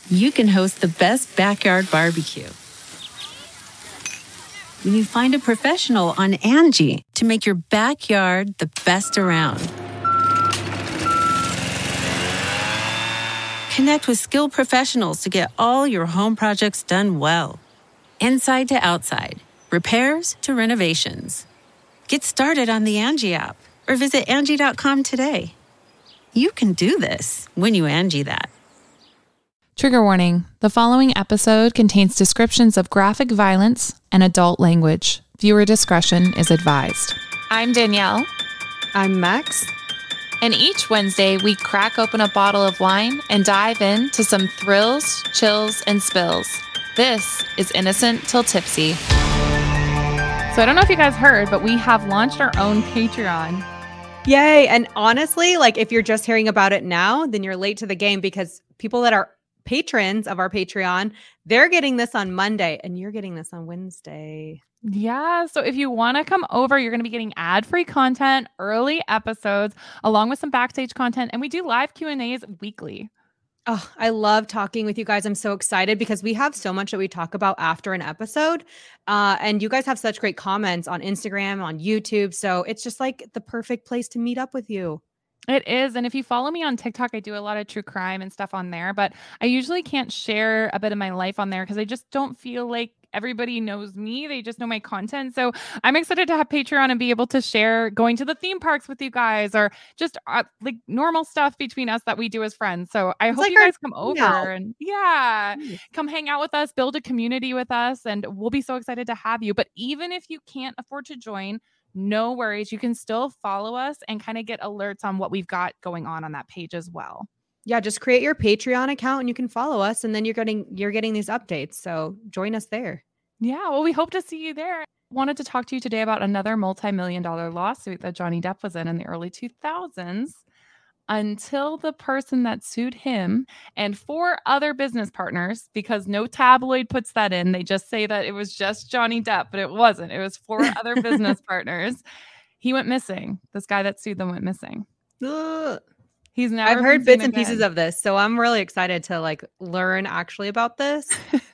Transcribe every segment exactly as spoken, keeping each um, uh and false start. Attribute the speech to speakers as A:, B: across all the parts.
A: you can host the best backyard barbecue. When you find a professional on Angie to make your backyard the best around. Connect with skilled professionals to get all your home projects done well. Inside to outside, repairs to renovations. Get started on the Angie app or visit Angie dot com today. You can do this when you Angie that.
B: Trigger warning. The following episode contains descriptions of graphic violence and adult language. Viewer discretion is advised. I'm Danielle.
C: I'm Max.
B: And each Wednesday, we crack open a bottle of wine and dive into some thrills, chills, and spills. This is Innocent Till Tipsy. So I don't know if you guys heard, but we have launched our own Patreon.
C: Yay. And honestly, like if you're just hearing about it now, then you're late to the game because people that are patrons of our Patreon, they're getting this on Monday and you're getting this on Wednesday.
B: Yeah. So if you want to come over, you're going to be getting ad-free content, early episodes, along with some backstage content. And we do live Q and A's weekly.
C: Oh, I love talking with you guys. I'm so excited because we have so much that we talk about after an episode. Uh, and you guys have such great comments on Instagram, on YouTube. So it's just like the perfect place to meet up with you.
B: It is. And if you follow me on TikTok, I do a lot of true crime and stuff on there, but I usually can't share a bit of my life on there because I just don't feel like everybody knows me. They just know my content. So I'm excited to have Patreon and be able to share going to the theme parks with you guys or just uh, like normal stuff between us that we do as friends. So I
C: it's
B: hope
C: like
B: you guys
C: our,
B: come over
C: yeah.
B: and yeah, come hang out with us, build a community with us, and we'll be so excited to have you. But even if you can't afford to join, no worries. You can still follow us and kind of get alerts on what we've got going on on that page as well.
C: Yeah, just create your Patreon account and you can follow us and then you're getting you're getting these updates. So join us there.
B: Yeah, well, we hope to see you there. Wanted to talk to you today about another multi-million dollar lawsuit that Johnny Depp was in in the early two thousands until the person that sued him and four other business partners, because no tabloid puts that in. They just say that it was just Johnny Depp, but it wasn't. It was four other business partners. He went missing. This guy that sued them went missing.
C: Ugh.
B: He's never
C: I've heard
B: been
C: bits and
B: again.
C: pieces of this, so I'm really excited to like learn actually about this.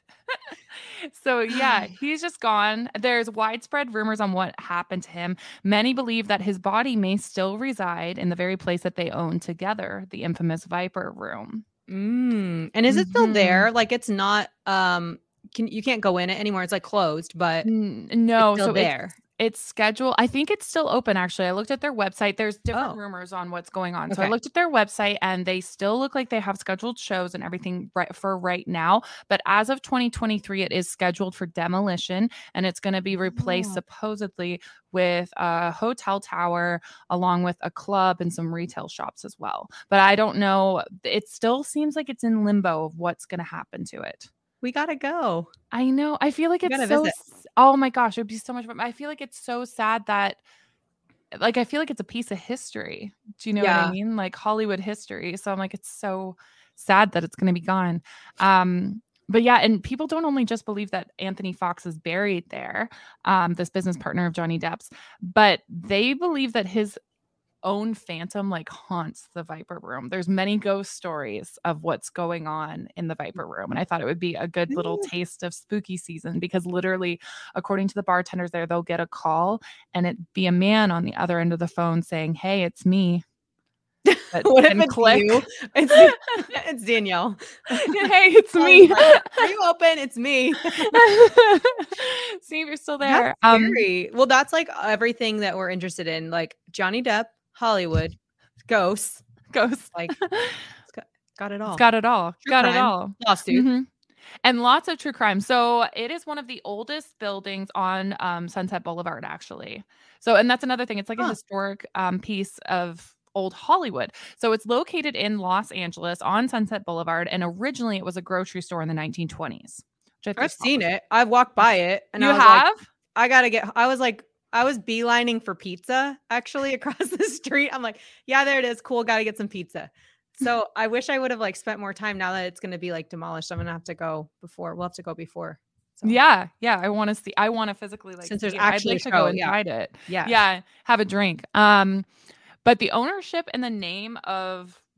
B: So yeah, he's just gone. There's widespread rumors on what happened to him. Many believe that his body may still reside in the very place that they own together, the infamous Viper Room.
C: Mm. And is it still mm-hmm. there? Like it's not, um, can you can't go in it anymore. It's like closed, but
B: no,
C: it's still
B: so
C: there.
B: It's, it's scheduled. I think it's still open. Actually, I looked at their website. There's different
C: oh.
B: rumors on what's going on.
C: Okay.
B: So I looked at their website and they still look like they have scheduled shows and everything right for right now. But as of twenty twenty-three, it is scheduled for demolition and it's going to be replaced oh. supposedly with a hotel tower along with a club and some retail shops as well. But I don't know. It still seems like it's in limbo of what's going to happen to it.
C: We gotta go.
B: I know. I feel like
C: we
B: it's so.
C: Visit.
B: Oh my gosh, it would be so much fun. I feel like it's so sad that, like, I feel like it's a piece of history. Do you know
C: yeah.
B: what I mean? Like Hollywood history. So I'm like, it's so sad that it's going to be gone. Um, but yeah, and people don't only just believe that Anthony Fox is buried there, um, this business partner of Johnny Depp's, but they believe that his own phantom like haunts the Viper Room. There's many ghost stories of what's going on in the Viper Room. And I thought it would be a good little taste of spooky season because literally, according to the bartenders there, they'll get a call and it be a man on the other end of the phone saying, "Hey, it's me."
C: But what if it's
B: click.
C: you? It's, it's Danielle.
B: Hey, it's me.
C: Are you open? It's me.
B: See if you're still there.
C: That's scary. Um, well, that's like everything that we're interested in, like Johnny Depp, Hollywood, ghosts,
B: ghosts,
C: like it's got, got it all.
B: It's got it all.
C: True
B: got
C: crime,
B: it all.
C: Lawsuit.
B: Mm-hmm. And lots of true crime. So it is one of the oldest buildings on um, Sunset Boulevard, actually. So, and that's another thing. It's like huh. a historic um, piece of old Hollywood. So it's located in Los Angeles on Sunset Boulevard. And originally it was a grocery store in the nineteen twenties.
C: Which I've seen it. I've walked by it. And
B: you
C: I was
B: have?
C: Like, I got to get, I was like, I was beelining for pizza actually across the street. I'm like, yeah, there it is. Cool. Got to get some pizza. So I wish I would have like spent more time now that it's going to be like demolished. I'm going to have to go before. We'll have to go before.
B: So. Yeah. Yeah. I want to see, I want to physically like,
C: since there's
B: see
C: actually
B: I'd like
C: show,
B: to go
C: yeah.
B: inside it.
C: Yeah.
B: Yeah. Have a drink. Um, but the ownership and the name of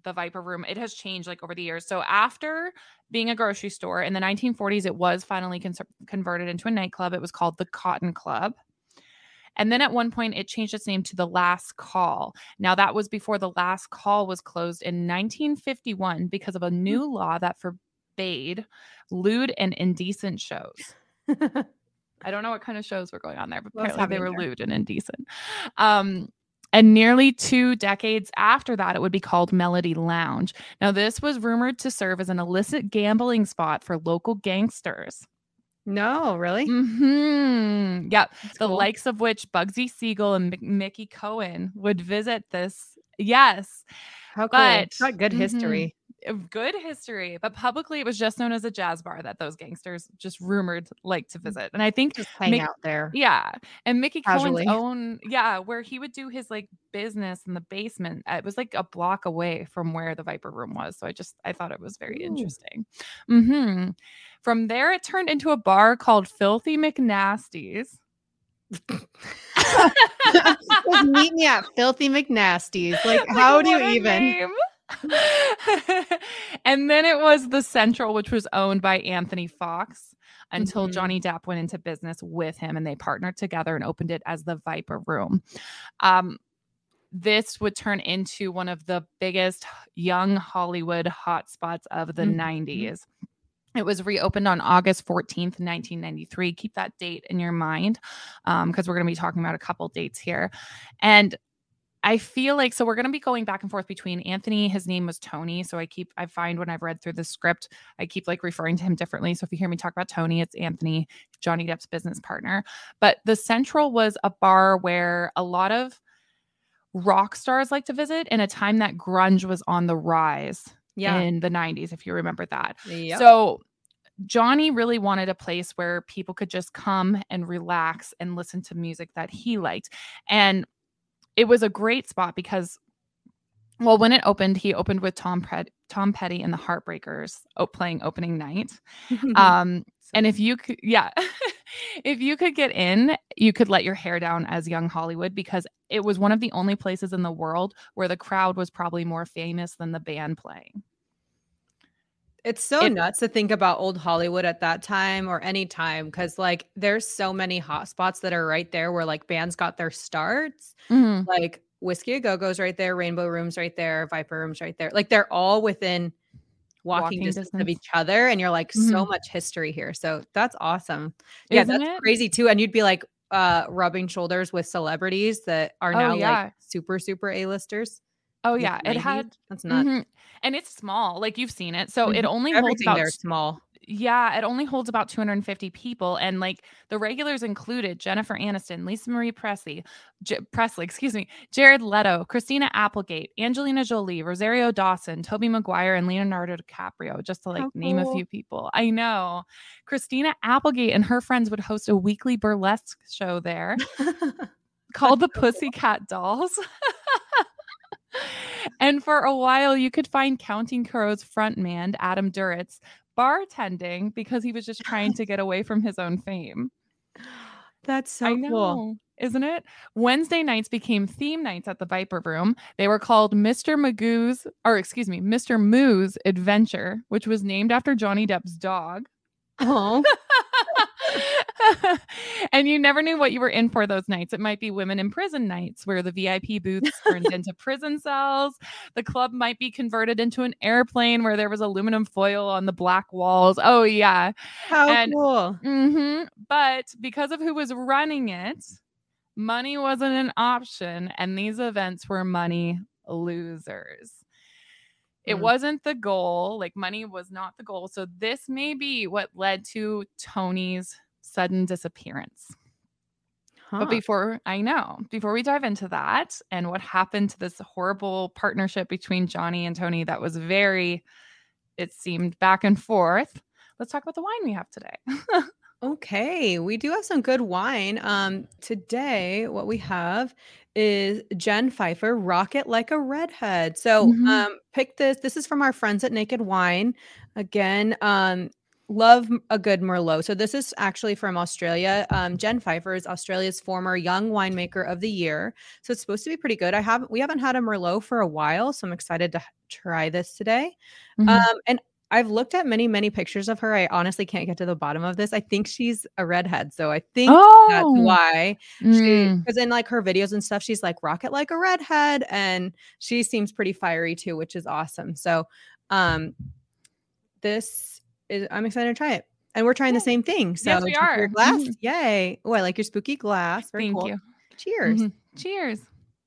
B: the Viper Room, it has changed like over the years. So after being a grocery store in the nineteen forties, it was finally con- converted into a nightclub. It was called the Cotton Club. And then at one point, it changed its name to the Last Call. Now, that was before the Last Call was closed in nineteen fifty-one because of a new law that forbade lewd and indecent shows. I don't know what kind of shows were going on there, but apparently they were there? lewd and indecent. Um, and nearly two decades after that, it would be called Melody Lounge. Now, this was rumored to serve as an illicit gambling spot for local gangsters.
C: No, really?
B: Mm-hmm. Yep.
C: That's
B: the
C: cool.
B: likes of which Bugsy Siegel and M- Mickey Cohen would visit this. Yes.
C: How cool.
B: But,
C: it's got good
B: mm-hmm.
C: history.
B: Good history, but publicly it was just known as a jazz bar that those gangsters just rumored like to visit. And I think
C: just hang
B: Mick,
C: out there.
B: Yeah. And Mickey
C: Casually.
B: Cohen's own, yeah, where he would do his like business in the basement. It was like a block away from where the Viper Room was. So I just, I thought it was very Ooh. interesting. Mm-hmm. From there, it turned into a bar called Filthy McNasty's.
C: Just meet me at Filthy McNasty's. Like, how like, do you even? Name?
B: And then it was the Central, which was owned by Anthony Fox until mm-hmm. Johnny Depp went into business with him, and they partnered together and opened it as the Viper Room. Um, this would turn into one of the biggest young Hollywood hotspots of the mm-hmm. nineties. It was reopened on August fourteenth, nineteen ninety-three. Keep that date in your mind um, because we're going to be talking about a couple dates here. And I feel like, so we're going to be going back and forth between Anthony. His name was Tony. So I keep, I find when I've read through the script, I keep like referring to him differently. So if you hear me talk about Tony, it's Anthony, Johnny Depp's business partner. But the Central was a bar where a lot of rock stars like to visit in a time that grunge was on the rise yeah. in the nineties, if you remember that. Yep. So Johnny really wanted a place where people could just come and relax and listen to music that he liked. And it was a great spot because, well, when it opened, he opened with Tom Pred- Tom Petty and the Heartbreakers op- playing opening night. Um, and if you could, yeah, if you could get in, you could let your hair down as young Hollywood because it was one of the only places in the world where the crowd was probably more famous than the band playing.
C: It's so
B: It-
C: nuts to think about old Hollywood at that time or any time because like there's so many hot spots that are right there where like bands got their starts.
B: Mhm.
C: Like Whiskey A Go-Go's right there, Rainbow Room's right there, Viper Room's right there. Like they're all within walking,
B: Walking
C: distance,
B: distance.
C: of each other. And you're like, so
B: Mhm.
C: much history here. So that's awesome. Yeah,
B: Isn't
C: that's
B: it?
C: crazy too. And you'd be like uh rubbing shoulders with celebrities that are
B: Oh,
C: now
B: yeah.
C: like super, super A-listers.
B: Oh
C: in the
B: yeah, it
C: nineties.
B: had,
C: That's nuts.
B: mhm. And it's small, like you've seen it. So it
C: Mhm.
B: only holds
C: Everything
B: about
C: there's small.
B: Yeah, it only holds about two hundred fifty people. And like the regulars included Jennifer Aniston, Lisa Marie Presley, J- Presley, excuse me, Jared Leto, Christina Applegate, Angelina Jolie, Rosario Dawson, Tobey Maguire, and Leonardo DiCaprio, just to like
C: How
B: name a
C: cool.
B: few people. I know. Christina Applegate and her friends would host a weekly burlesque show there called the Pussycat Dolls. And for a while, you could find Counting Crows frontman Adam Duritz bartending because he was just trying to get away from his own fame.
C: That's so
B: I know,
C: cool.
B: isn't it? Wednesday nights became theme nights at the Viper Room. They were called Mister Magoo's, or excuse me, Mister Moo's Adventure, which was named after Johnny Depp's dog.
C: Oh.
B: And you never knew what you were in for those nights. It might be women in prison nights where the V I P booths turned into prison cells. The club might be converted into an airplane where there was aluminum foil on the black walls. Oh, yeah.
C: How
B: And-
C: cool.
B: Mm-hmm. But because of who was running it, money wasn't an option. And these events were money losers. It
C: Mm.
B: wasn't the goal. Like money was not the goal. So this may be what led to Tony's sudden disappearance.
C: Huh.
B: But before I know, before we dive into that and what happened to this horrible partnership between Johnny and Tony that was very, it seemed back and forth, let's talk about the wine we have today.
C: Okay, we do have some good wine. Um, today, what we have is Jen Pfeiffer, Rocket Like a Redhead. So,
B: Mhm.
C: um, pick this. This is from our friends at Naked Wine. Again, um, love a good Merlot. So this is actually from Australia. Um, Jen Pfeiffer is Australia's former Young Winemaker of the Year. So it's supposed to be pretty good. I haven't, we haven't had a Merlot for a while, so I'm excited to try this today.
B: Mhm.
C: Um, and I've looked at many, many pictures of her. I honestly can't get to the bottom of this. I think she's a redhead. So I think that's
B: Oh.
C: why she,
B: Mm.
C: because in like her videos and stuff, she's like rock it like a redhead. And she seems pretty fiery too, which is awesome. So um, this is, I'm excited to try it. And we're trying the same thing. So
B: Yes, we
C: drink your
B: are.
C: glass.
B: Mhm.
C: Yay. Oh, I like your spooky glass. Very
B: Thank
C: cool.
B: you.
C: Cheers.
B: Mhm. Cheers.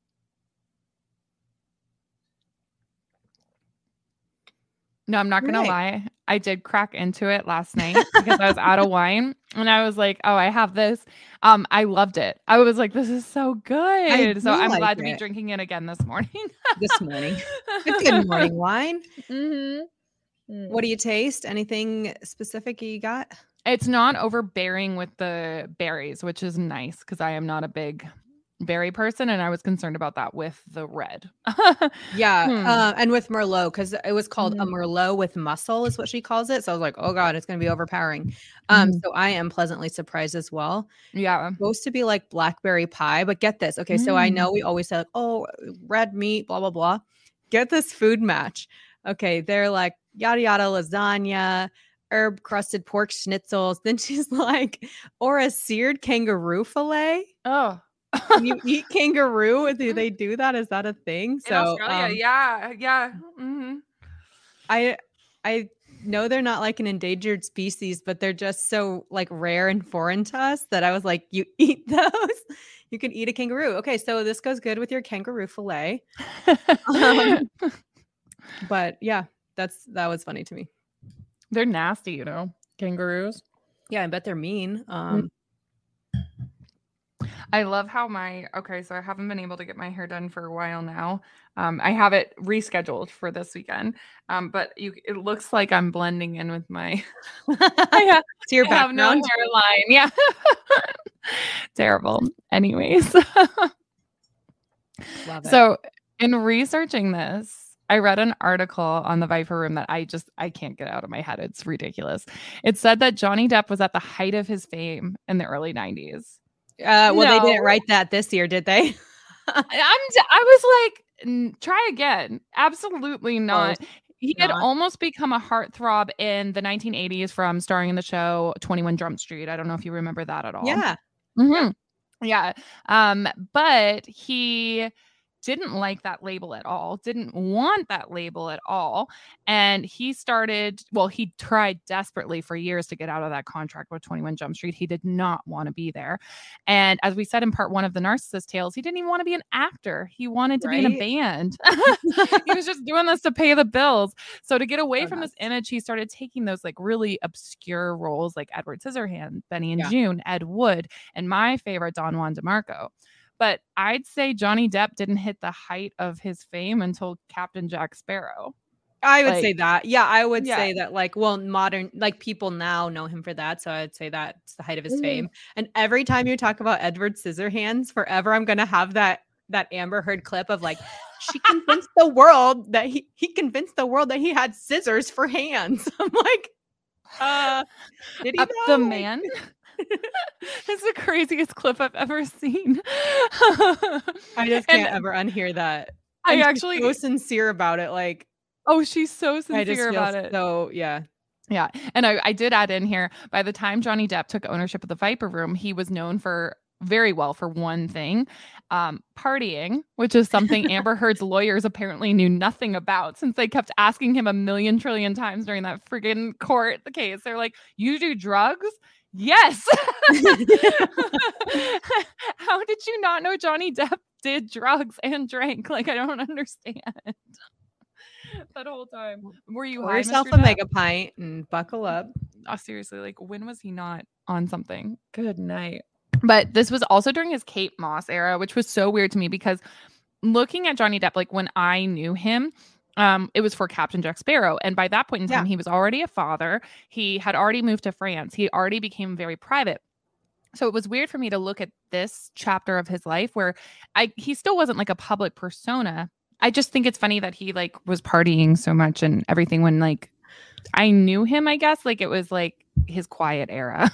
B: No, I'm not gonna
C: Right.
B: lie. I did crack into it last night because I was out of wine and I was like, oh, I have this. Um, I loved it. I was like, this is so good. So
C: do
B: I'm
C: like
B: glad to be
C: it.
B: drinking it again this morning.
C: This morning. It's good morning wine.
B: Mhm.
C: What do you taste? Anything specific you got?
B: It's not overbearing with the berries, which is nice because I am not a big berry person, and I was concerned about that with the red.
C: Yeah.
B: Hmm.
C: Uh, and with Merlot, because it was called a
B: Mhm.
C: Merlot with muscle, is what she calls it. So I was like, oh God, it's going to be overpowering. Um,
B: Mhm.
C: So I am pleasantly surprised as well.
B: Yeah.
C: Supposed to be like blackberry pie, but get this. Okay. So I
B: Mm.
C: know we always say, like, oh, red meat, blah, blah, blah. Get this food match. Okay. They're like yada, yada, lasagna, herb crusted pork schnitzels. Then she's like, or a seared kangaroo fillet.
B: Oh.
C: Can you eat kangaroo? Do they do that? Is that a thing?
B: In
C: So
B: Australia,
C: um,
B: yeah, yeah. hmm
C: I I know they're not like an endangered species, but they're just so like rare and foreign to us that I was like, you eat those? You can eat a kangaroo. Okay, so this goes good with your kangaroo fillet. Um, but yeah, that's that was funny to me.
B: They're nasty, you know, kangaroos.
C: Yeah, I bet they're mean. Um,
B: I love how my okay, so I haven't been able to get my hair done for a while now. Um, I have it rescheduled for this weekend. Um, but you, it looks like I'm blending in with my. I have,
C: to your
B: I have no
C: background.
B: hairline. Yeah, terrible. Anyways,
C: Love it.
B: so in researching this. I read an article on the Viper Room that I just I can't get out of my head. It's ridiculous. It said that Johnny Depp was at the height of his fame in the early nineties.
C: Uh, well, they didn't
B: No.
C: write that this year, did they?
B: I'm d- I was like, "N- try again. Absolutely not.
C: Close.
B: He had
C: Not.
B: almost become a heartthrob in the nineteen eighties from starring in the show twenty-one Jump Street. I don't know if you remember that at all.
C: Yeah.
B: Mhm. Yeah. Um, but he didn't like that label at all, didn't want that label at all. And he started, well, he tried desperately for years to get out of that contract with twenty-one Jump Street. He did not want to be there. And as we said in part one of the Narcissist Tales, he didn't even want to be an actor. He wanted to be in a
C: Right?
B: band. He was just doing this to pay the bills. So to get away
C: So
B: from this
C: nuts.
B: image, he started taking those like really obscure roles like Edward Scissorhands, Benny and
C: Yeah.
B: June, Ed Wood, and my favorite, Don Juan DeMarco. But I'd say Johnny Depp didn't hit the height of his fame until Captain Jack Sparrow.
C: I would
B: Like-
C: say that. Yeah, I would
B: Yeah.
C: say that like, well, modern, like people now know him for that. So I'd say that's the height of his
B: Mhm.
C: fame. And every time you talk about Edward Scissorhands, forever, I'm going to have that, that Amber Heard clip of like, she convinced the world that he, he convinced the world that he had scissors for hands. I'm like, uh, did he
B: Uh,
C: know?
B: the
C: Like-
B: man. It's the craziest clip I've ever seen.
C: I just
B: And
C: can't ever unhear that.
B: I
C: And she's
B: actually,
C: so sincere about it. Like,
B: oh, she's so
C: I just
B: sincere
C: feel
B: about it.
C: so, yeah.
B: Yeah. And I, I did add in here, by the time Johnny Depp took ownership of the Viper Room, he was known for very well for one thing, um, partying, which is something Amber Heard's lawyers apparently knew nothing about since they kept asking him a million trillion times during that friggin' court case. They're like, you do drugs? Yes. How did you not know Johnny Depp did drugs and drank? Like, I don't understand. That whole time. Were you
C: Pour
B: high,
C: yourself
B: Mister
C: a
B: Depp?
C: mega pint and buckle up.
B: Oh, seriously, like when was he not on something? Good night. But this was also during his Kate Moss era, which was so weird to me because looking at Johnny Depp, like when I knew him, um, it was for Captain Jack Sparrow. And by that point in time,
C: Yeah.
B: he was already a father. He had already moved to France. He already became very private. So it was weird for me to look at this chapter of his life where I he still wasn't like a public persona. I just think it's funny that he like was partying so much and everything when like I knew him, I guess. Like it was like his quiet era.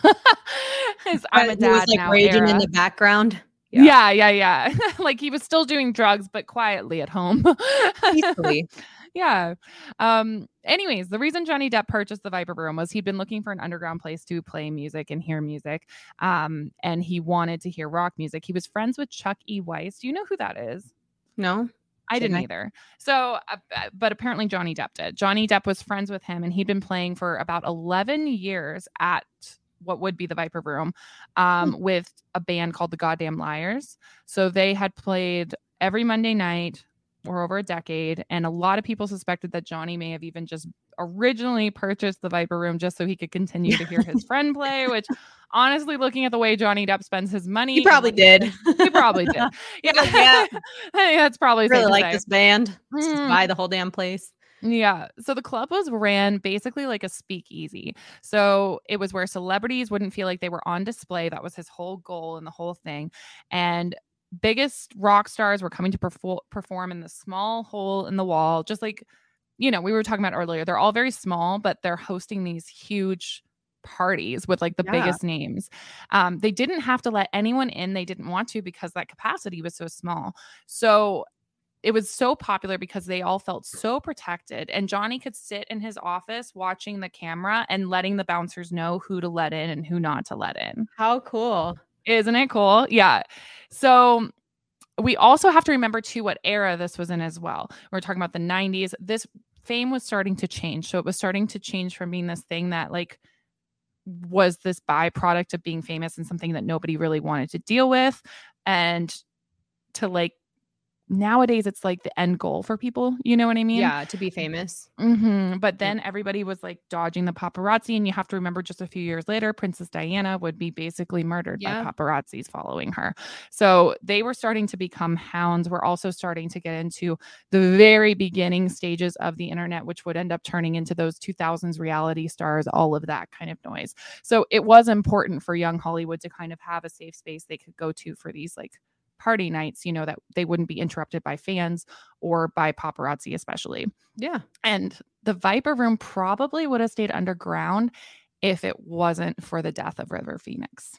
B: his I'm a
C: He was
B: dad
C: like
B: now
C: raging
B: era.
C: in the background.
B: Yeah, yeah, yeah. yeah. Like he was still doing drugs, but quietly at home.
C: Peacefully.
B: Yeah. Um, anyways, the reason Johnny Depp purchased the Viper Room was he'd been looking for an underground place to play music and hear music. Um, and he wanted to hear rock music. He was friends with Chuck E. Weiss. Do you know who that is?
C: No.
B: I
C: Should
B: didn't
C: I?
B: either. So, uh, but apparently Johnny Depp did. Johnny Depp was friends with him, and he'd been playing for about eleven years at what would be the Viper Room um, with a band called the Goddamn Liars. So they had played every Monday night for over a decade, and a lot of people suspected that Johnny may have even just originally purchased the Viper Room just so he could continue to hear his friend play, which honestly, looking at the way Johnny Depp spends his money,
C: He probably did.
B: He probably did. Yeah,
C: Like, yeah.
B: I think that's probably
C: I really
B: safe to
C: like
B: say.
C: this band. Let's just
B: Mm.
C: buy the whole damn place.
B: Yeah. So the club was ran basically like a speakeasy. So it was where celebrities wouldn't feel like they were on display. That was his whole goal and the whole thing. And biggest rock stars were coming to perfor- perform in the small hole in the wall, just like, you know, we were talking about earlier. They're all very small, but they're hosting these huge parties with like the
C: Yeah.
B: biggest names. Um, they didn't have to let anyone in. They didn't want to because that capacity was so small. So it was so popular because they all felt so protected, and Johnny could sit in his office watching the camera and letting the bouncers know who to let in and who not to let in.
C: How cool.
B: Isn't it cool? Yeah. So we also have to remember too what era this was in as well. We're talking about the nineties. This fame was starting to change. So it was starting to change from being this thing that like was this byproduct of being famous and something that nobody really wanted to deal with, and to like nowadays it's like the end goal for people, you know what I mean?
C: Yeah, to be famous.
B: Mm-hmm. But then everybody was like dodging the paparazzi, and you have to remember just a few years later, Princess Diana would be basically murdered
C: Yeah.
B: by paparazzis following her. So they were starting to become hounds. We're also starting to get into the very beginning stages of the internet, which would end up turning into those two thousands reality stars, all of that kind of noise. So it was important for young Hollywood to kind of have a safe space they could go to for these like party nights, you know, that they wouldn't be interrupted by fans or by paparazzi, especially.
C: Yeah.
B: And the Viper Room probably would have stayed underground if it wasn't for the death of River Phoenix.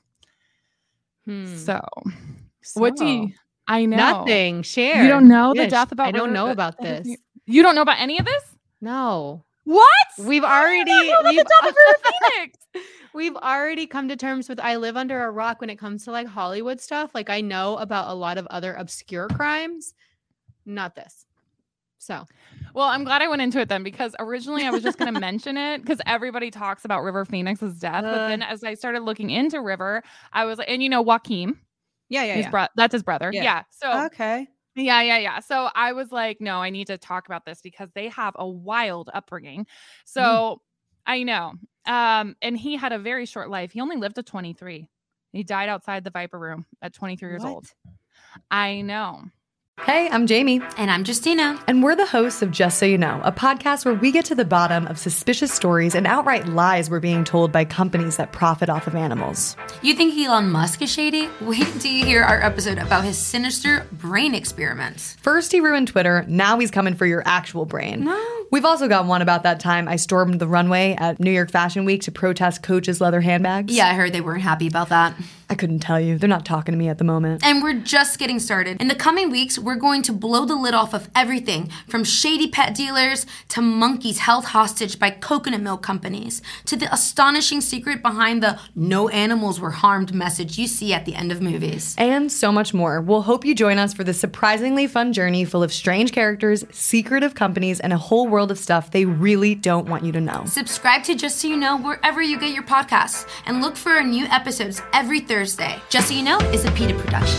C: Hmm.
B: So, what do you, I know.
C: Nothing. Share.
B: You don't know the
C: Ish.
B: death about
C: I don't
B: River-
C: know about
B: River
C: this.
B: Phoenix? You don't know about any of this?
C: No.
B: What?
C: We've
B: How do you
C: already
B: not know about
C: we've,
B: the death of River Phoenix.
C: we've already come to terms with I live under a rock when it comes to like Hollywood stuff. Like I know about a lot of other obscure crimes, not this. So
B: Well, I'm glad I went into it then, because originally I was just going to mention it because everybody talks about River Phoenix's death. But
C: Uh.
B: then as I started looking into River, I was like, and you know, Joaquin,
C: yeah, yeah,
B: his
C: yeah.
B: bro- that's his brother.
C: Yeah.
B: Yeah. So
C: Okay.
B: yeah, yeah, yeah. So I was like, no, I need to talk about this because they have a wild upbringing. So
C: Mm.
B: I know. Um, and he had a very short life. He only lived to twenty-three. He died outside the Viper Room at twenty-three years old. I know.
D: Hey, I'm Jamie.
E: And I'm Justina.
D: And we're the hosts of Just So You Know, a podcast where we get to the bottom of suspicious stories and outright lies we're being told by companies that profit off of animals.
E: You think Elon Musk is shady? Wait till you hear our episode about his sinister brain experiments.
D: First he ruined Twitter, now he's coming for your actual brain.
E: No.
D: We've also got one about that time I stormed the runway at New York Fashion Week to protest Coach's leather handbags.
E: Yeah, I heard they weren't happy about that.
D: I couldn't tell you. They're not talking to me at the moment.
E: And we're just getting started. In the coming weeks, we're going to blow the lid off of everything from shady pet dealers to monkeys held hostage by coconut milk companies to the astonishing secret behind the no animals were harmed message you see at the end of movies.
D: And so much more. We'll hope you join us for this surprisingly fun journey full of strange characters, secretive companies, and a whole world of stuff they really don't want you to know.
E: Subscribe to Just So You Know wherever you get your podcasts and look for our new episodes every Thursday. Just So You Know is a PETA production.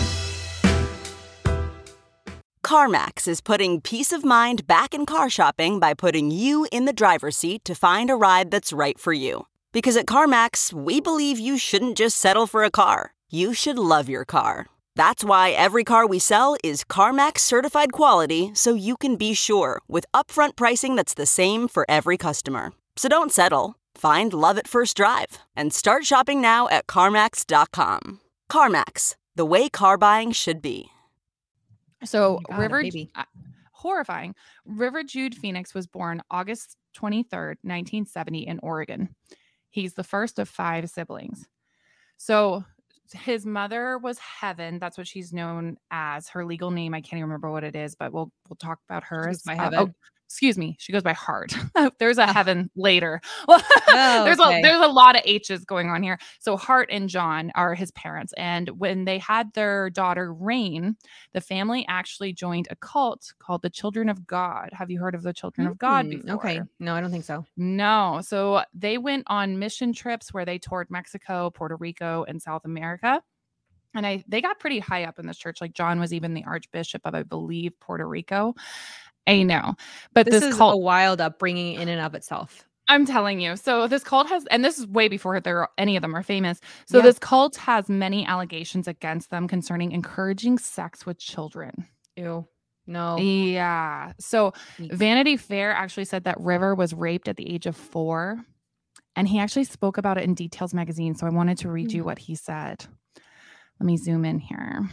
F: CarMax is putting peace of mind back in car shopping by putting you in the driver's seat to find a ride that's right for you. Because at CarMax, we believe you shouldn't just settle for a car. You should love your car. That's why every car we sell is CarMax certified quality, so you can be sure with upfront pricing that's the same for every customer. So don't settle. Find love at first drive and start shopping now at CarMax dot com. CarMax, the way car buying should be.
B: So
C: Oh my God, a
B: River,
C: baby.
B: uh, horrifying. River Jude Phoenix was born August twenty-third, nineteen seventy in Oregon. He's the first of five siblings. So his mother was Heaven. That's what she's known as. Her legal name, I can't even remember what it is, but we'll we'll talk about her.
C: She goes by
B: Uh,
C: Heaven.
B: oh, excuse me. She goes by Heart. There's a Heaven later. Well,
C: Oh,
B: there's
C: okay.
B: a there's a lot of H's going on here. So Heart and John are his parents. And when they had their daughter Rain, the family actually joined a cult called the Children of God. Have you heard of the Children of God
C: Hmm,
B: before?
C: Okay. No, I don't think so.
B: No. So they went on mission trips where they toured Mexico, Puerto Rico, and South America. And I they got pretty high up in this church. Like John was even the Archbishop of, I believe, Puerto Rico. I know. But
C: This,
B: this,
C: is
B: cult,
C: a wild upbringing in and of itself.
B: I'm telling you. So this cult has, and this is way before there any of them are famous. So
C: Yeah.
B: this cult has many allegations against them concerning encouraging sex with children.
C: Ew. No.
B: Yeah. So
C: Eek.
B: Vanity Fair actually said that River was raped at the age of four. And he actually spoke about it in Details magazine. So I wanted to read you what he said. Let me zoom in here.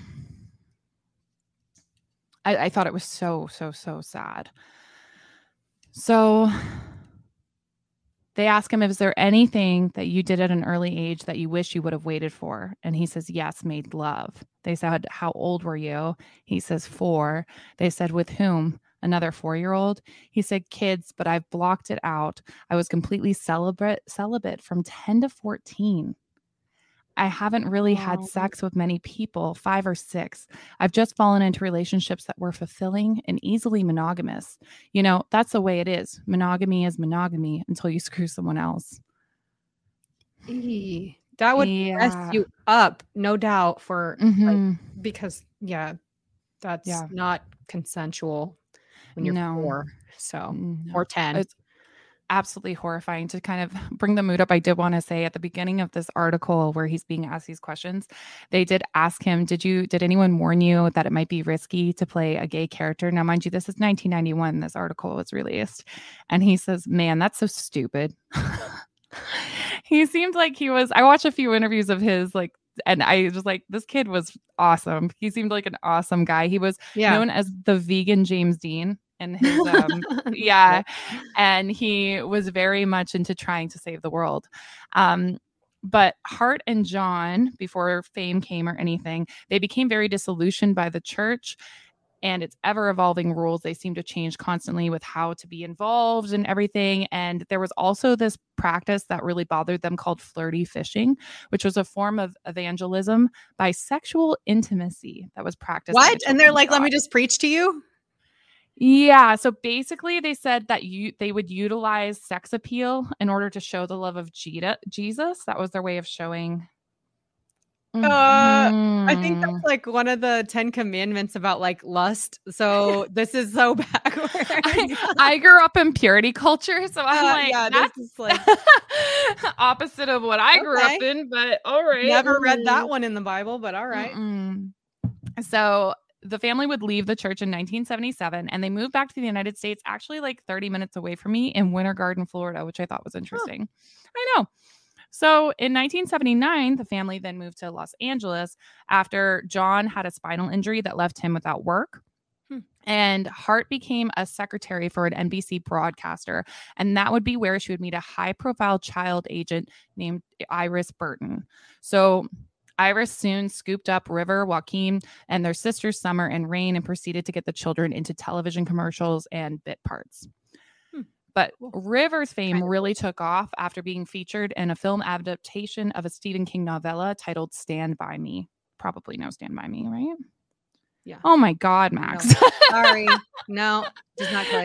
B: I, I thought it was so, so, so sad. So they ask him, is there anything that you did at an early age that you wish you would have waited for? And he says, yes, made love. They said, how old were you? He says, four. They said, with whom? Another four-year-old. He said, kids, but I've blocked it out. I was completely celibate, celibate from ten to fourteen. I haven't really had
C: Oh.
B: sex with many people, five or six. I've just fallen into relationships that were fulfilling and easily monogamous. You know, that's the way it is. Monogamy is monogamy until you screw someone else.
C: Eee. That would
B: Yeah.
C: mess you up, no doubt, for
B: Mhm.
C: because yeah, that's
B: Yeah.
C: not consensual when you're
B: No.
C: four. So
B: No.
C: or ten.
B: It's absolutely horrifying. To kind of bring the mood up, I did want to say at the beginning of this article where he's being asked these questions, they did ask him, did you did anyone warn you that it might be risky to play a gay character? Now, mind you, this is nineteen ninety-one, this article was released. And he says, man, that's so stupid. He seemed like he was, I watched a few interviews of his, like, and I was like, this kid was awesome. He seemed like an awesome guy. He was
C: Yeah.
B: known as the vegan James Dean. And his um yeah, and he was very much into trying to save the world. Um but Hart and John, before fame came or anything, they became very disillusioned by the church and its ever evolving rules. They seem to change constantly with how to be involved and everything. And there was also this practice that really bothered them called flirty fishing, which was a form of evangelism by sexual intimacy that was practiced. by the
C: What? And they're
B: children of
C: like, let
B: God.
C: me just preach to you?
B: Yeah. So basically, they said that you they would utilize sex appeal in order to show the love of Jeda- Jesus. That was their way of showing.
C: Uh, I think
B: Mhm.
C: that's like one of the Ten Commandments about like lust. So this is so backwards.
B: I, I grew up in purity culture, so I'm
C: Uh,
B: like,
C: yeah,
B: that's
C: this is like
B: opposite of what I grew up
C: Okay.
B: in. But all right,
C: never read that one in the Bible, but all right.
B: Mm-mm. So the family would leave the church in nineteen seventy-seven and they moved back to the United States, actually like thirty minutes away from me in Winter Garden, Florida, which I thought was interesting. I know. So in nineteen seventy-nine, the family then moved to Los Angeles after John had a spinal injury that left him without work.
C: Hmm.
B: And Hart became a secretary for an N B C broadcaster. And that would be where she would meet a high profile child agent named Iris Burton. So Iris soon scooped up River, Joaquin, and their sisters Summer and Rain and proceeded to get the children into television commercials and bit parts.
C: Hmm.
B: But
C: Cool.
B: River's fame
C: Kind of
B: really took off after being featured in a film adaptation of a Stephen King novella titled Stand By Me. Probably know Stand By Me, right?
C: Yeah.
B: Oh my God, Max.
C: Sorry. No, does not click.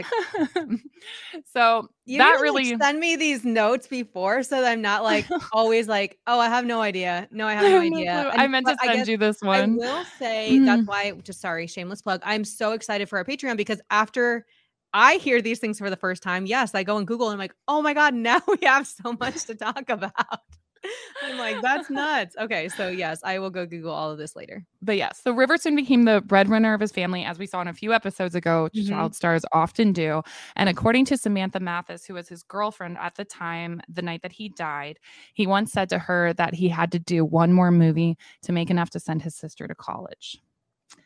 B: So
C: You
B: that
C: need to,
B: really.
C: like, send me these notes before so that I'm not like always like, oh, I have no idea. No, I have
B: I
C: no
B: have no
C: idea.
B: clue.
C: And-
B: I meant to
C: but I
B: send
C: guess
B: you this
C: I
B: one.
C: will say
B: Mhm.
C: that's why, just sorry, shameless plug. I'm so excited for our Patreon because after I hear these things for the first time, yes, I go and Google and I'm like, oh my God, now we have so much to talk about. I'm like, that's nuts. Okay, so yes, I will go Google all of this later.
B: But yes, so River soon became the breadwinner of his family, as we saw in a few episodes ago,
C: Mhm.
B: child stars often do. And according to Samantha Mathis, who was his girlfriend at the time, the night that he died, he once said to her that he had to do one more movie to make enough to send his sister to college.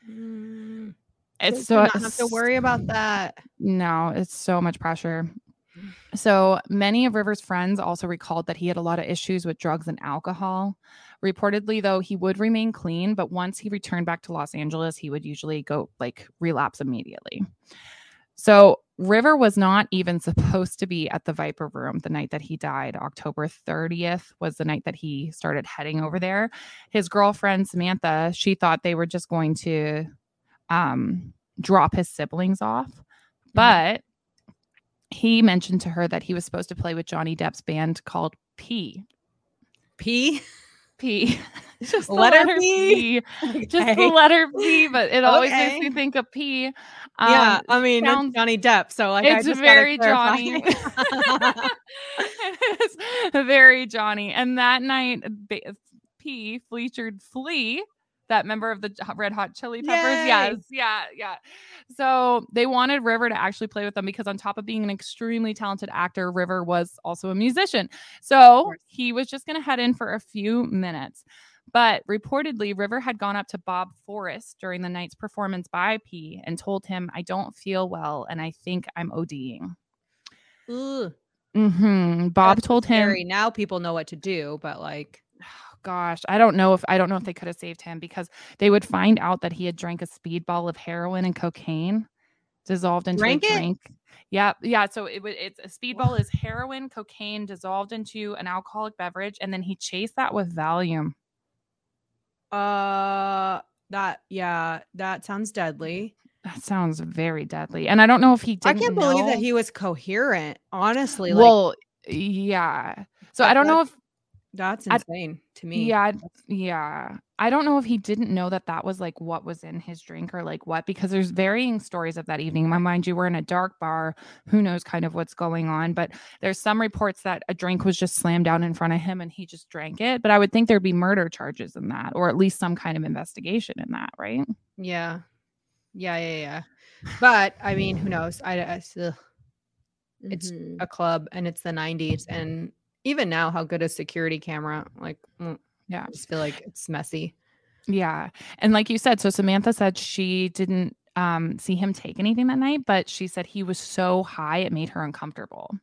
C: Mm,
B: It's
C: kids
B: so
C: do not have to worry about that.
B: No, it's so much pressure. So many of River's friends also recalled that he had a lot of issues with drugs and alcohol. Reportedly, though, he would remain clean, but once he returned back to Los Angeles, he would usually go like relapse immediately. So River was not even supposed to be at the Viper Room the night that he died. October thirtieth was the night that he started heading over there. His girlfriend, Samantha, she thought they were just going to um, drop his siblings off. But he mentioned to her that he was supposed to play with Johnny Depp's band called P.
C: P?
B: P. Just the
C: letter,
B: letter
C: P.
B: P. Okay. Just the letter P, but it always
C: Okay.
B: makes me think of P. Um,
C: Yeah, I mean,
B: sounds,
C: it's Johnny Depp, so like,
B: it's
C: I just
B: very
C: gotta
B: Johnny.
C: clarify.
B: It's very Johnny. And that night, P featured Flea, that member of the Red Hot Chili Peppers.
C: Yay!
B: Yes, yeah, yeah. So they wanted River to actually play with them because on top of being an extremely talented actor, River was also a musician. So he was just going to head in for a few minutes. But reportedly, River had gone up to Bob Forrest during the night's performance by P and told him, "I don't feel well and I think I'm ODing."
C: Ugh.
B: Mm-hmm. Bob
C: That's
B: told him,
C: scary. Now people know what to do, but like,
B: gosh, I don't know if I don't know if they could have saved him because they would find out that he had drank a speedball of heroin and cocaine dissolved into
C: Drank
B: a
C: it?
B: drink. Yeah, yeah. So it would it's a speedball is heroin, cocaine dissolved into an alcoholic beverage, and then he chased that with Valium.
C: uh, that yeah, that sounds deadly.
B: That sounds very deadly. And I don't know if he didn't
C: I can't believe
B: know.
C: that he was coherent. Honestly, like,
B: Well, yeah. So I don't know if
C: that's
B: I-
C: insane to me.
B: Yeah, yeah. I don't know if he didn't know that that was like what was in his drink or like what, because there's varying stories of that evening. Mind you, we're in a dark bar. Who knows kind of what's going on? But there's some reports that a drink was just slammed down in front of him and he just drank it. But I would think there'd be murder charges in that, or at least some kind of investigation in that, right?
C: Yeah. Yeah, yeah, yeah. But I mean, who knows? I, I ugh. It's
D: Mhm.
C: a club and it's the nineties, and even now, how good is security camera? Like, mm,
B: Yeah.
C: I just feel like it's messy.
B: Yeah. And like you said, so Samantha said she didn't um, see him take anything that night, but she said he was so high it made her uncomfortable.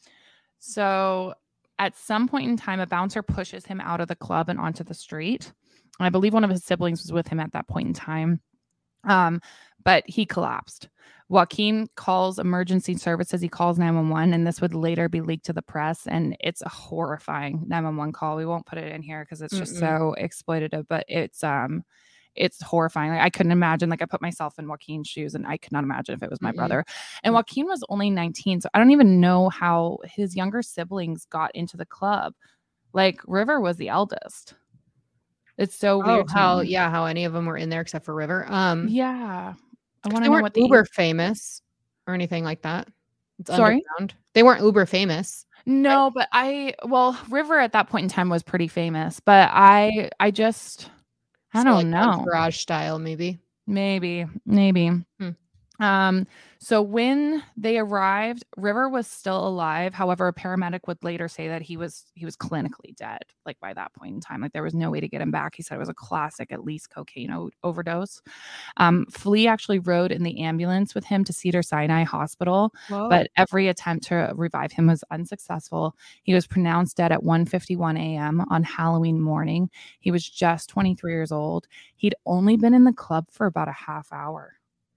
B: So at some point in time, a bouncer pushes him out of the club and onto the street. I believe one of his siblings was with him at that point in time. Um, but he collapsed. Joaquin calls emergency services. He calls nine one one, and this would later be leaked to the press. And it's a horrifying nine one one call. We won't put it in here because it's just
C: Mm-mm.
B: so exploitative, but it's um, it's horrifying. Like, I couldn't imagine. Like, I put myself in Joaquin's shoes, and I could not imagine if it was my
C: Mm-mm.
B: brother. And Joaquin was only nineteen, so I don't even know how his younger siblings got into the club. Like, River was the eldest. It's so
C: Oh,
B: weird. to
C: how
B: me.
C: yeah, how any of them were in there except for River. Um,
B: Yeah. I want
C: they
B: to know
C: weren't
B: what the
C: uber famous or anything like that. It's
B: Sorry?
C: underground. They weren't uber famous.
B: No, but I well, River at that point in time was pretty famous, but I I just I
C: So,
B: don't
C: like,
B: know.
C: Entourage style, maybe.
B: Maybe, maybe.
C: Hmm.
B: Um, so when they arrived, River was still alive. However, a paramedic would later say that he was he was clinically dead, like by that point in time. Like, there was no way to get him back. He said it was a classic, at least cocaine o- overdose. Um, Flea actually rode in the ambulance with him to Cedar Sinai Hospital,
C: Whoa.
B: but every attempt to revive him was unsuccessful. He was pronounced dead at one fifty-one a.m. on Halloween morning. He was just twenty-three years old. He'd only been in the club for about a half hour.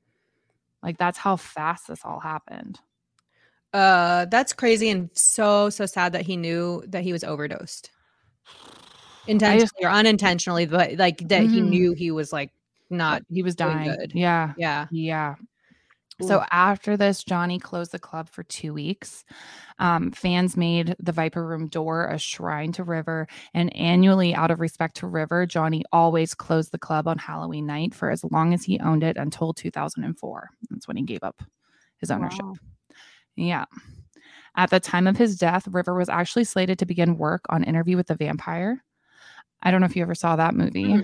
B: Like, that's how fast this all happened.
C: Uh, that's crazy and so so sad that he knew that he was overdosed, intentionally or unintentionally, but like that he
B: Mhm.
C: knew he was like not.
B: He was
C: doing
B: dying.
C: good.
B: Yeah.
C: Yeah.
B: Yeah. So
C: Ooh.
B: after this, Johnny closed the club for two weeks. Um, fans made the Viper Room door a shrine to River, and annually, out of respect to River, Johnny always closed the club on Halloween night for as long as he owned it until two thousand four. That's when he gave up his ownership.
C: Wow.
B: Yeah. At the time of his death, River was actually slated to begin work on Interview with the Vampire. I don't know if you ever saw that movie.
C: Mm.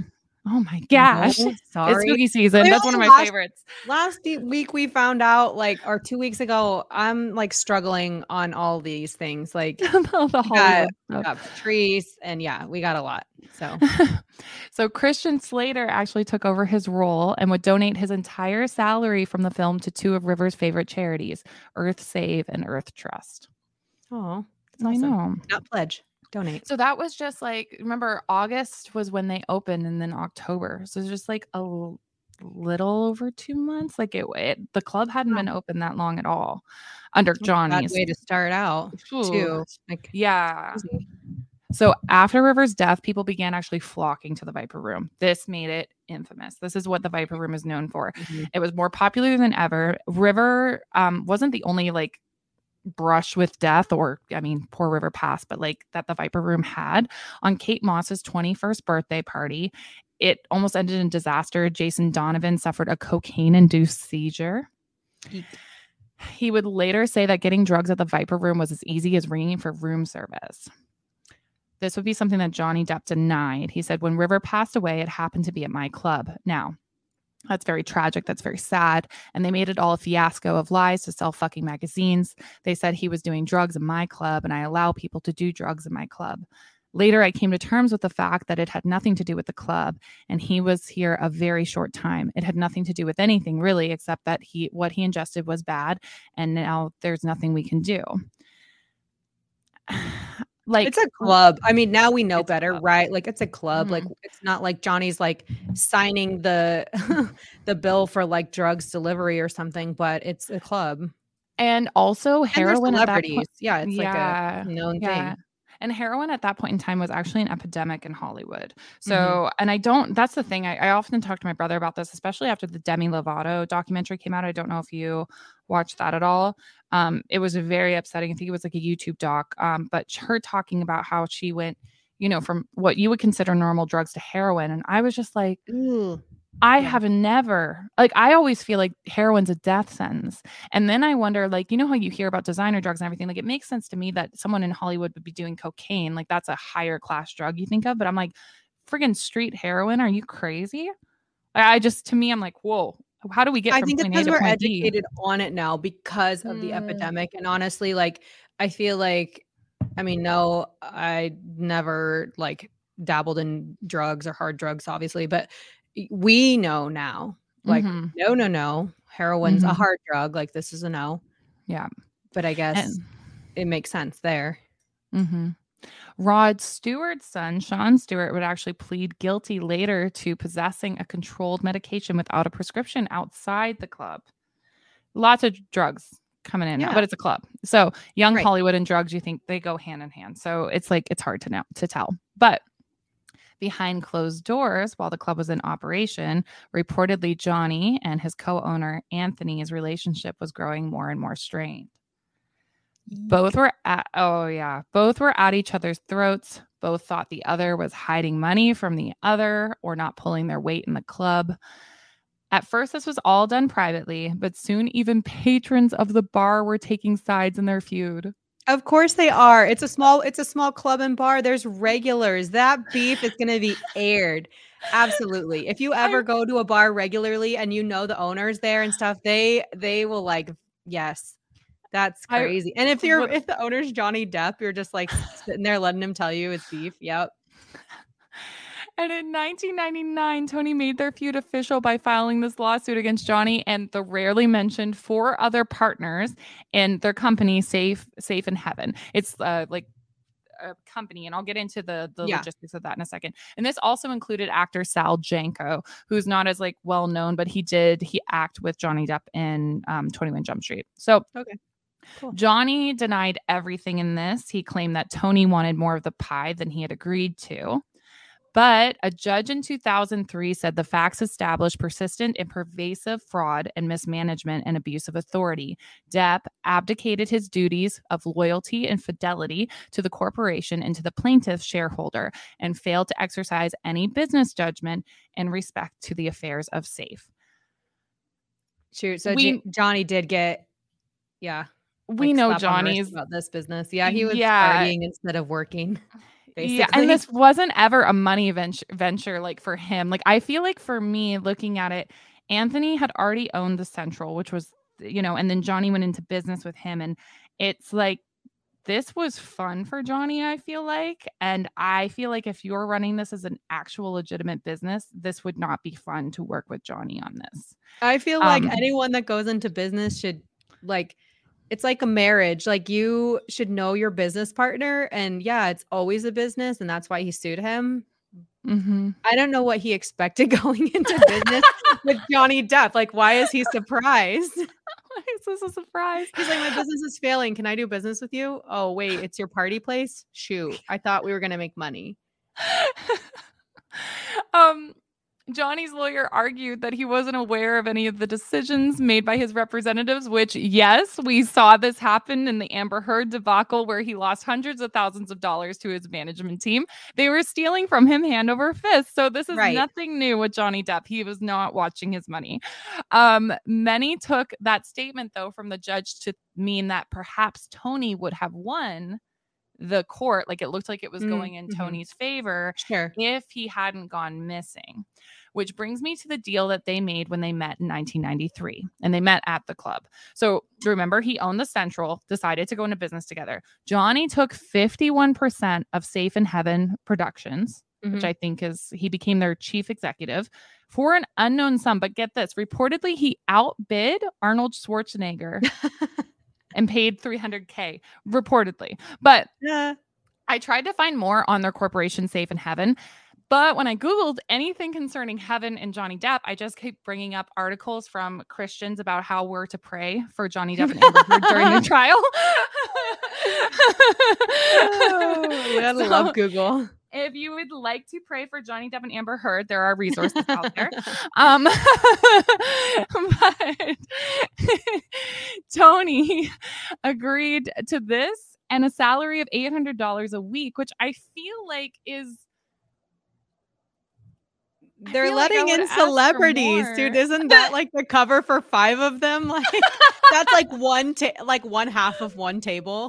B: Oh my gosh.
C: No,
B: It's
C: sorry.
B: spooky season.
C: Clearly
B: That's one of my
C: last-
B: favorites.
C: Last e- week we found out, like, or two weeks ago, I'm like struggling on all these things. Like,
B: the the
C: we got,
B: Hollywood
C: we
B: stuff.
C: got Patrice, and yeah, we got a lot. So
B: So Christian Slater actually took over his role and would donate his entire salary from the film to two of River's favorite charities, Earth Save and Earth Trust.
C: oh,
B: I
C: awesome.
B: know.
C: Not pledge, donate.
B: So that was just like, remember, August was when they opened, and then October. So it's just like a l- little over two months. Like it, it the club hadn't
C: Wow.
B: been open that long at all under Johnny's.
C: Bad way to start out
B: Ooh.
C: too. Like,
B: Yeah.
C: crazy.
B: So after River's death, people began actually flocking to the Viper Room. This made it infamous. This is what the Viper Room is known for.
C: Mhm.
B: It was more popular than ever. River um, wasn't the only like brush with death, or I mean, poor River passed, but like that the Viper Room had. On Kate Moss's twenty-first birthday party, it almost ended in disaster. Jason Donovan suffered a cocaine-induced seizure.
C: Eek.
B: He would later say that getting drugs at the Viper Room was as easy as ringing for room service. This would be something that Johnny Depp denied. He said, when River passed away, it happened to be at my club. Now, that's very tragic. That's very sad. And they made it all a fiasco of lies to sell fucking magazines. They said he was doing drugs in my club, and I allow people to do drugs in my club. Later, I came to terms with the fact that it had nothing to do with the club, and he was here a very short time. It had nothing to do with anything, really, except that he what he ingested was bad, and now there's nothing we can do. Like,
C: it's a club. I mean, now we know
B: It's a
C: better,
B: club.
C: right? Like, it's a club.
B: Mhm.
C: Like, it's not like Johnny's like signing the the bill for like drugs delivery or something, but it's a club.
B: and also
C: And they're
B: heroin at that
C: celebrities.
B: point.
C: Yeah, it's
B: Yeah,
C: like a known
B: yeah.
C: thing.
B: And heroin at that point in time was actually an epidemic in Hollywood. So,
C: Mhm.
B: and I don't, that's the thing. I, I often talk to my brother about this, especially after the Demi Lovato documentary came out. I don't know if you watched that at all. Um, it was very upsetting. I think it was like a YouTube doc. Um, but her talking about how she went, you know, from what you would consider normal drugs to heroin. And I was just like,
C: Ooh.
B: I
C: Yeah.
B: have never, like, I always feel like heroin's a death sentence. And then I wonder, like, you know how you hear about designer drugs and everything? Like, it makes sense to me that someone in Hollywood would be doing cocaine. Like, that's a higher class drug you think of. But I'm like, friggin' street heroin? Are you crazy? I, I just, to me, I'm like, whoa, how do we get
C: I
B: from
C: think it's
B: point A
C: because
B: to
C: we're
B: point B?
C: educated on it now because of the
B: Mm.
C: epidemic. And honestly, like, I feel like, I mean, no, I never like dabbled in drugs or hard drugs, obviously, but we know now, like,
B: Mhm.
C: no, no, no, heroin's a
B: Mhm.
C: hard drug. Like, this is a no.
B: Yeah.
C: But I guess
B: And
C: it makes sense there.
B: hmm Rod Stewart's son, Sean Stewart, would actually plead guilty later to possessing a controlled medication without a prescription outside the club. Lots of drugs coming in now,
C: Yeah.
B: but it's a club. So young
C: Right.
B: Hollywood and drugs, you think they go hand in hand. So it's like, it's hard to know, to tell. But behind closed doors, while the club was in operation, reportedly Johnny and his co-owner Anthony's relationship was growing more and more strained. Both were at, oh yeah, both were at each other's throats. Both thought the other was hiding money from the other or not pulling their weight in the club. At first, this was all done privately, but soon even patrons of the bar were taking sides in their feud.
C: Of course they are. It's a small, it's a small club and bar. There's regulars. That beef is going to be aired. Absolutely. If you ever
B: I-
C: go to a bar regularly and you know the owners there and stuff, they they will like, yes, that's
B: I-
C: crazy. And if you're
B: what-
C: if the owner's Johnny Depp, you're just like sitting there letting him tell you it's beef. Yep.
B: And in nineteen ninety-nine, Tony made their feud official by filing this lawsuit against Johnny and the rarely mentioned four other partners in their company, Safe Safe in Heaven. It's uh, like a company, and I'll get into the, the
C: Yeah.
B: logistics of that in a second. And this also included actor Sal Janko, who's not as like well known, but he did he act with Johnny Depp in um, twenty-one Jump Street. So
C: Okay. Cool.
B: Johnny denied everything in this. He claimed that Tony wanted more of the pie than he had agreed to. But a judge in two thousand three said the facts established persistent and pervasive fraud and mismanagement and abuse of authority. Depp abdicated his duties of loyalty and fidelity to the corporation and to the plaintiff's shareholder and failed to exercise any business judgment and respect to the affairs of Safe.
C: Shoot. So
B: We-
C: J- Johnny did get, yeah.
B: We
C: like,
B: know
C: slap on the wrist
B: Johnny's
C: about this business. Yeah, he was
B: Yeah.
C: partying instead of working. basically.
B: Yeah, and this wasn't ever a money venture, venture like for him. Like I feel like for me, looking at it, Anthony had already owned the Central, which was, you know, and then Johnny went into business with him, and it's like this was fun for Johnny, I feel like. And I feel like if you're running this as an actual legitimate business, this would not be fun to work with Johnny on this.
C: I feel like
B: Um,
C: anyone that goes into business should like, it's like a marriage. Like you should know your business partner. And yeah, it's always a business. And that's why he sued him.
B: Mm-hmm.
C: I don't know what he expected going into business with Johnny Depp. Like, why is he surprised?
B: Why is this a surprise?
C: He's like, my business is failing. Can I do business with you? Oh, wait, it's your party place? Shoot. I thought we were going to make money.
B: um, Johnny's lawyer argued that he wasn't aware of any of the decisions made by his representatives, which, yes, we saw this happen in the Amber Heard debacle where he lost hundreds of thousands of dollars to his management team. They were stealing from him hand over fist. So this is
C: Right.
B: nothing new with Johnny Depp. He was not watching his money. Um, many took that statement, though, from the judge to mean that perhaps Tony would have won the court. Like it looked like it was
C: Mm,
B: going in
C: mhm.
B: Tony's favor
C: Sure.
B: if he hadn't gone missing. Which brings me to the deal that they made when they met in nineteen ninety-three, and they met at the club. So remember, he owned the Central, decided to go into business together. Johnny took fifty-one percent of Safe in Heaven Productions, which
C: Mhm.
B: I think is, he became their chief executive for an unknown sum. But get this, reportedly, he outbid Arnold Schwarzenegger and paid three hundred K, reportedly. But
C: Yeah.
B: I tried to find more on their corporation, Safe in Heaven. But when I Googled anything concerning Heaven and Johnny Depp, I just keep bringing up articles from Christians about how we're to pray for Johnny Depp and Amber Heard during the trial.
C: Oh, we gotta
B: So,
C: love Google.
B: if you would like to pray for Johnny Depp and Amber Heard, there are resources out there. Um, but Tony agreed to this and a salary of eight hundred dollars a week, which I feel like is I
C: They're
B: feel like I
C: letting
B: would
C: in
B: ask for
C: celebrities,
B: more.
C: dude. Isn't that like the cover for five of them? Like that's like one ta- like one half of one table.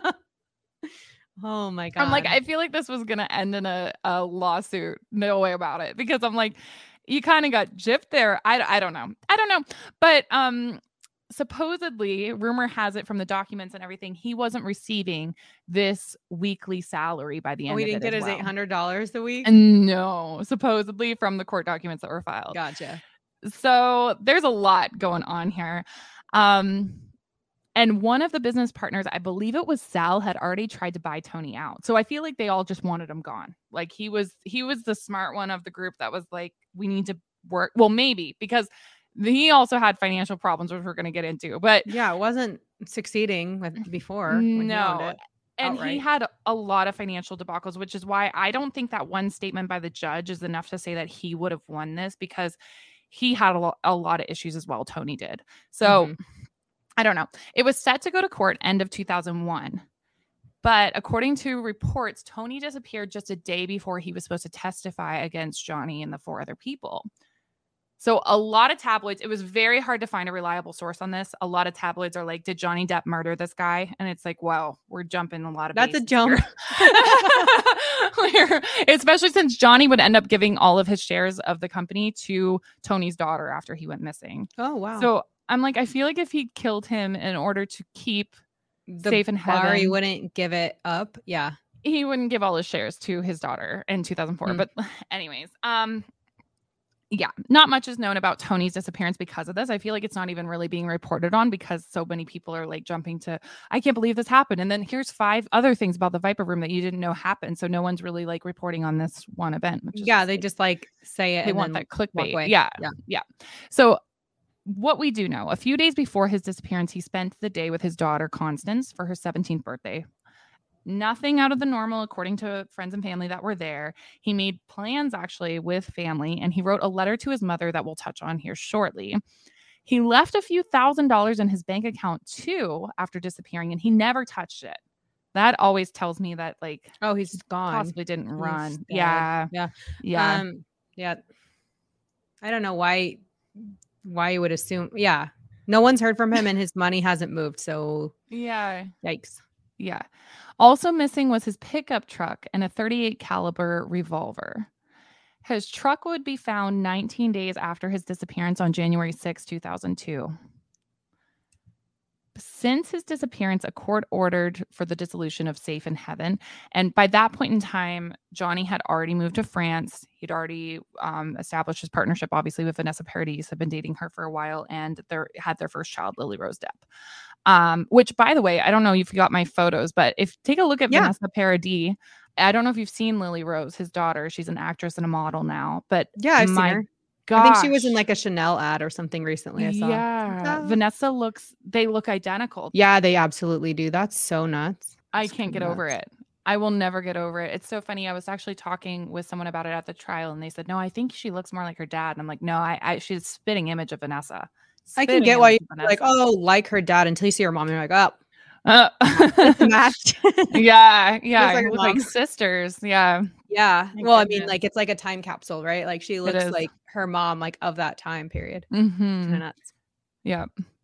C: Oh my god.
B: I'm like, I feel like this was gonna end in a, a lawsuit. No way about it. Because I'm like, you kind of got gypped there. I, I don't know. I don't know. But um supposedly, rumor has it from the documents and everything, he wasn't receiving this weekly salary by the end
C: oh, he
B: of it
C: didn't get
B: as
C: his
B: well.
C: eight hundred dollars a week.
B: And no, supposedly from the court documents that were filed.
C: Gotcha.
B: So there's a lot going on here. Um, and one of the business partners, I believe it was Sal, had already tried to buy Tony out. So I feel like they all just wanted him gone. Like he was, he was the smart one of the group that was like, we need to work. Well, maybe because he also had financial problems, which we're going to get into. But
C: Yeah, it wasn't succeeding with before. when he owned
B: no.
C: it.
B: And he
C: outright.
B: had a lot of financial debacles, which is why I don't think that one statement by the judge is enough to say that he would have won this, because he had a, lo- a lot of issues as well. Tony did. So
C: Mhm.
B: I don't know. It was set to go to court end of two thousand one. But according to reports, Tony disappeared just a day before he was supposed to testify against Johnny and the four other people. So a lot of tabloids, it was very hard to find a reliable source on this. A lot of tabloids are like, did Johnny Depp murder this guy? And it's like, wow, we're jumping a lot of
C: That's a
B: bases
C: jump.
B: here. Especially since Johnny would end up giving all of his shares of the company to Tony's daughter after he went missing.
C: Oh wow.
B: So I'm like, I feel like if he killed him in order to keep
C: the
B: safe in
C: bar, he
B: heaven,
C: wouldn't give it up. Yeah.
B: he wouldn't give all his shares to his daughter in two thousand four.
C: Hmm.
B: But anyways, um, yeah, not much is known about Tony's disappearance because of this. I feel like it's not even really being reported on because so many people are like jumping to, I can't believe this happened. And then here's five other things about the Viper Room that you didn't know happened. So no one's really like reporting on this one event. Which is
C: Yeah, they just like say it.
B: they
C: and
B: want
C: then
B: that
C: walk
B: clickbait.
C: away.
B: Yeah,
C: Yeah.
B: yeah. So what we do know, a few days before his disappearance, he spent the day with his daughter Constance for her seventeenth birthday. Nothing out of the normal, according to friends and family that were there. He made plans actually with family, and he wrote a letter to his mother that we'll touch on here shortly. He left a few thousand dollars in his bank account too after disappearing, and he never touched it. That always tells me that like
C: Oh, he's gone.
B: possibly didn't
C: He's
B: run.
C: dead.
B: Yeah,
C: Yeah.
B: yeah.
C: Um, yeah. I don't know why why you would assume. Yeah. No one's heard from him and his money hasn't moved. So
B: Yeah.
C: yikes.
B: Yeah. Also missing was his pickup truck and a thirty-eight caliber revolver. His truck would be found nineteen days after his disappearance on January sixth, two thousand two. Since his disappearance, a court ordered for the dissolution of Safe in Heaven. And by that point in time, Johnny had already moved to France. He'd already um, established his partnership, obviously, with Vanessa Paradis, had been dating her for a while, and they had their first child, Lily Rose Depp. Um, which, by the way, I don't know if you got my photos, but if take a look at yeah. Vanessa Paradis. I don't know if you've seen Lily Rose, his daughter. She's an actress and a model now. But
C: yeah, I've
B: my
C: seen her.
B: Gosh.
C: I think she was in like a Chanel ad or something recently. I saw.
B: Yeah. Vanessa looks, they look identical.
C: Yeah, they absolutely do. That's so nuts.
B: I
C: That's
B: can't get
C: nuts.
B: over it. I will never get over it. It's so funny. I was actually talking with someone about it at the trial, and they said, no, I think she looks more like her dad. And I'm like, no, I, I she's a spitting image of Vanessa.
C: Spitting I can get why you're like, oh, like her dad, until you see her mom and you're like, oh.
B: Uh,
C: matched.
B: yeah, yeah,
C: like,
B: like sisters. Yeah,
C: yeah. Thank well, goodness. I mean, like it's like a time capsule, right? Like she looks like her mom, like of that time period.
B: Mm-hmm.
C: Kind of nuts.
B: Yeah.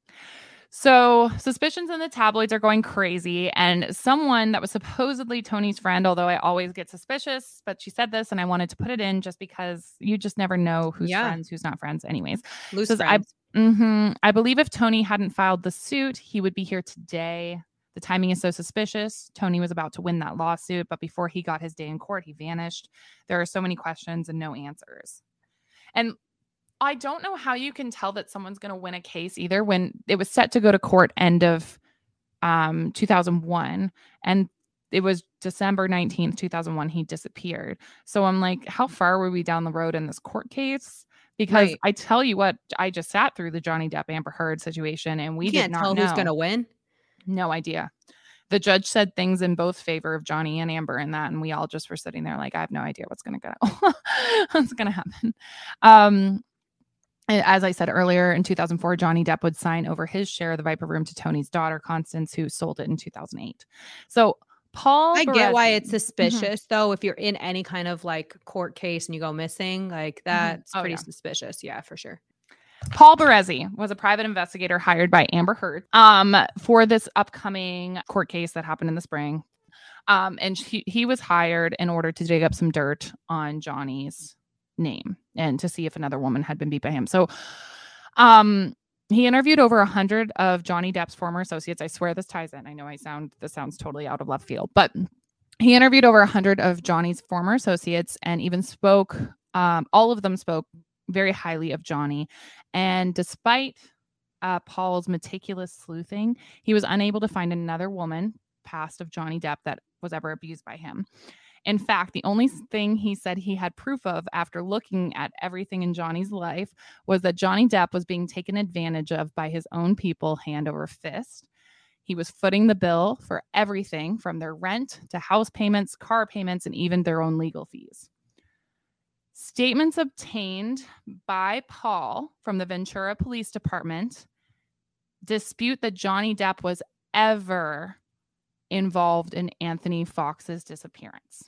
B: So suspicions in the tabloids are going crazy, and someone that was supposedly Tony's friend, although I always get suspicious, but she said this, and I wanted to put it in just because you just never know who's yeah. friends, who's not friends. Anyways,
C: loose
B: says,
C: friends.
B: I, mm-hmm, I believe if Tony hadn't filed the suit, he would be here today. The timing is so suspicious. Tony was about to win that lawsuit, but before he got his day in court, he vanished. There are so many questions and no answers. And I don't know how you can tell that someone's going to win a case either when it was set to go to court end of um, two thousand one. And it was December nineteenth, two thousand one, he disappeared. So I'm like, how far were we down the road in this court case? Because right. I tell you what, I just sat through the Johnny Depp Amber Heard situation, and we
C: you
B: did
C: can't
B: not
C: tell
B: know
C: who's going to win.
B: No idea. The judge said things in both favor of Johnny and Amber in that, and we all just were sitting there like, I have no idea what's going to go, what's going to happen. Um, as I said earlier, in two thousand four, Johnny Depp would sign over his share of the Viper Room to Tony's daughter, Constance, who sold it in two thousand eight. So Paul,
C: I
B: Baresi,
C: get why it's suspicious,
B: mm-hmm.
C: though. If you're in any kind of like court case and you go missing, like that's
B: mm-hmm. oh,
C: pretty
B: yeah.
C: suspicious. Yeah, for sure.
B: Paul Baresi was a private investigator hired by Amber Heard um, for this upcoming court case that happened in the spring. Um, and he, he was hired in order to dig up some dirt on Johnny's name and to see if another woman had been beat by him. So um, he interviewed over a hundred of Johnny Depp's former associates. I swear this ties in. I know I sound, this sounds totally out of left field, but he interviewed over a hundred of Johnny's former associates and even spoke, um, all of them spoke very highly of Johnny. And despite uh, Paul's meticulous sleuthing, he was unable to find another woman past of Johnny Depp that was ever abused by him. In fact, the only thing he said he had proof of after looking at everything in Johnny's life was that Johnny Depp was being taken advantage of by his own people hand over fist. He was footing the bill for everything from their rent to house payments, car payments, and even their own legal fees. Statements obtained by Paul from the Ventura Police Department dispute that Johnny Depp was ever involved in Anthony Fox's disappearance.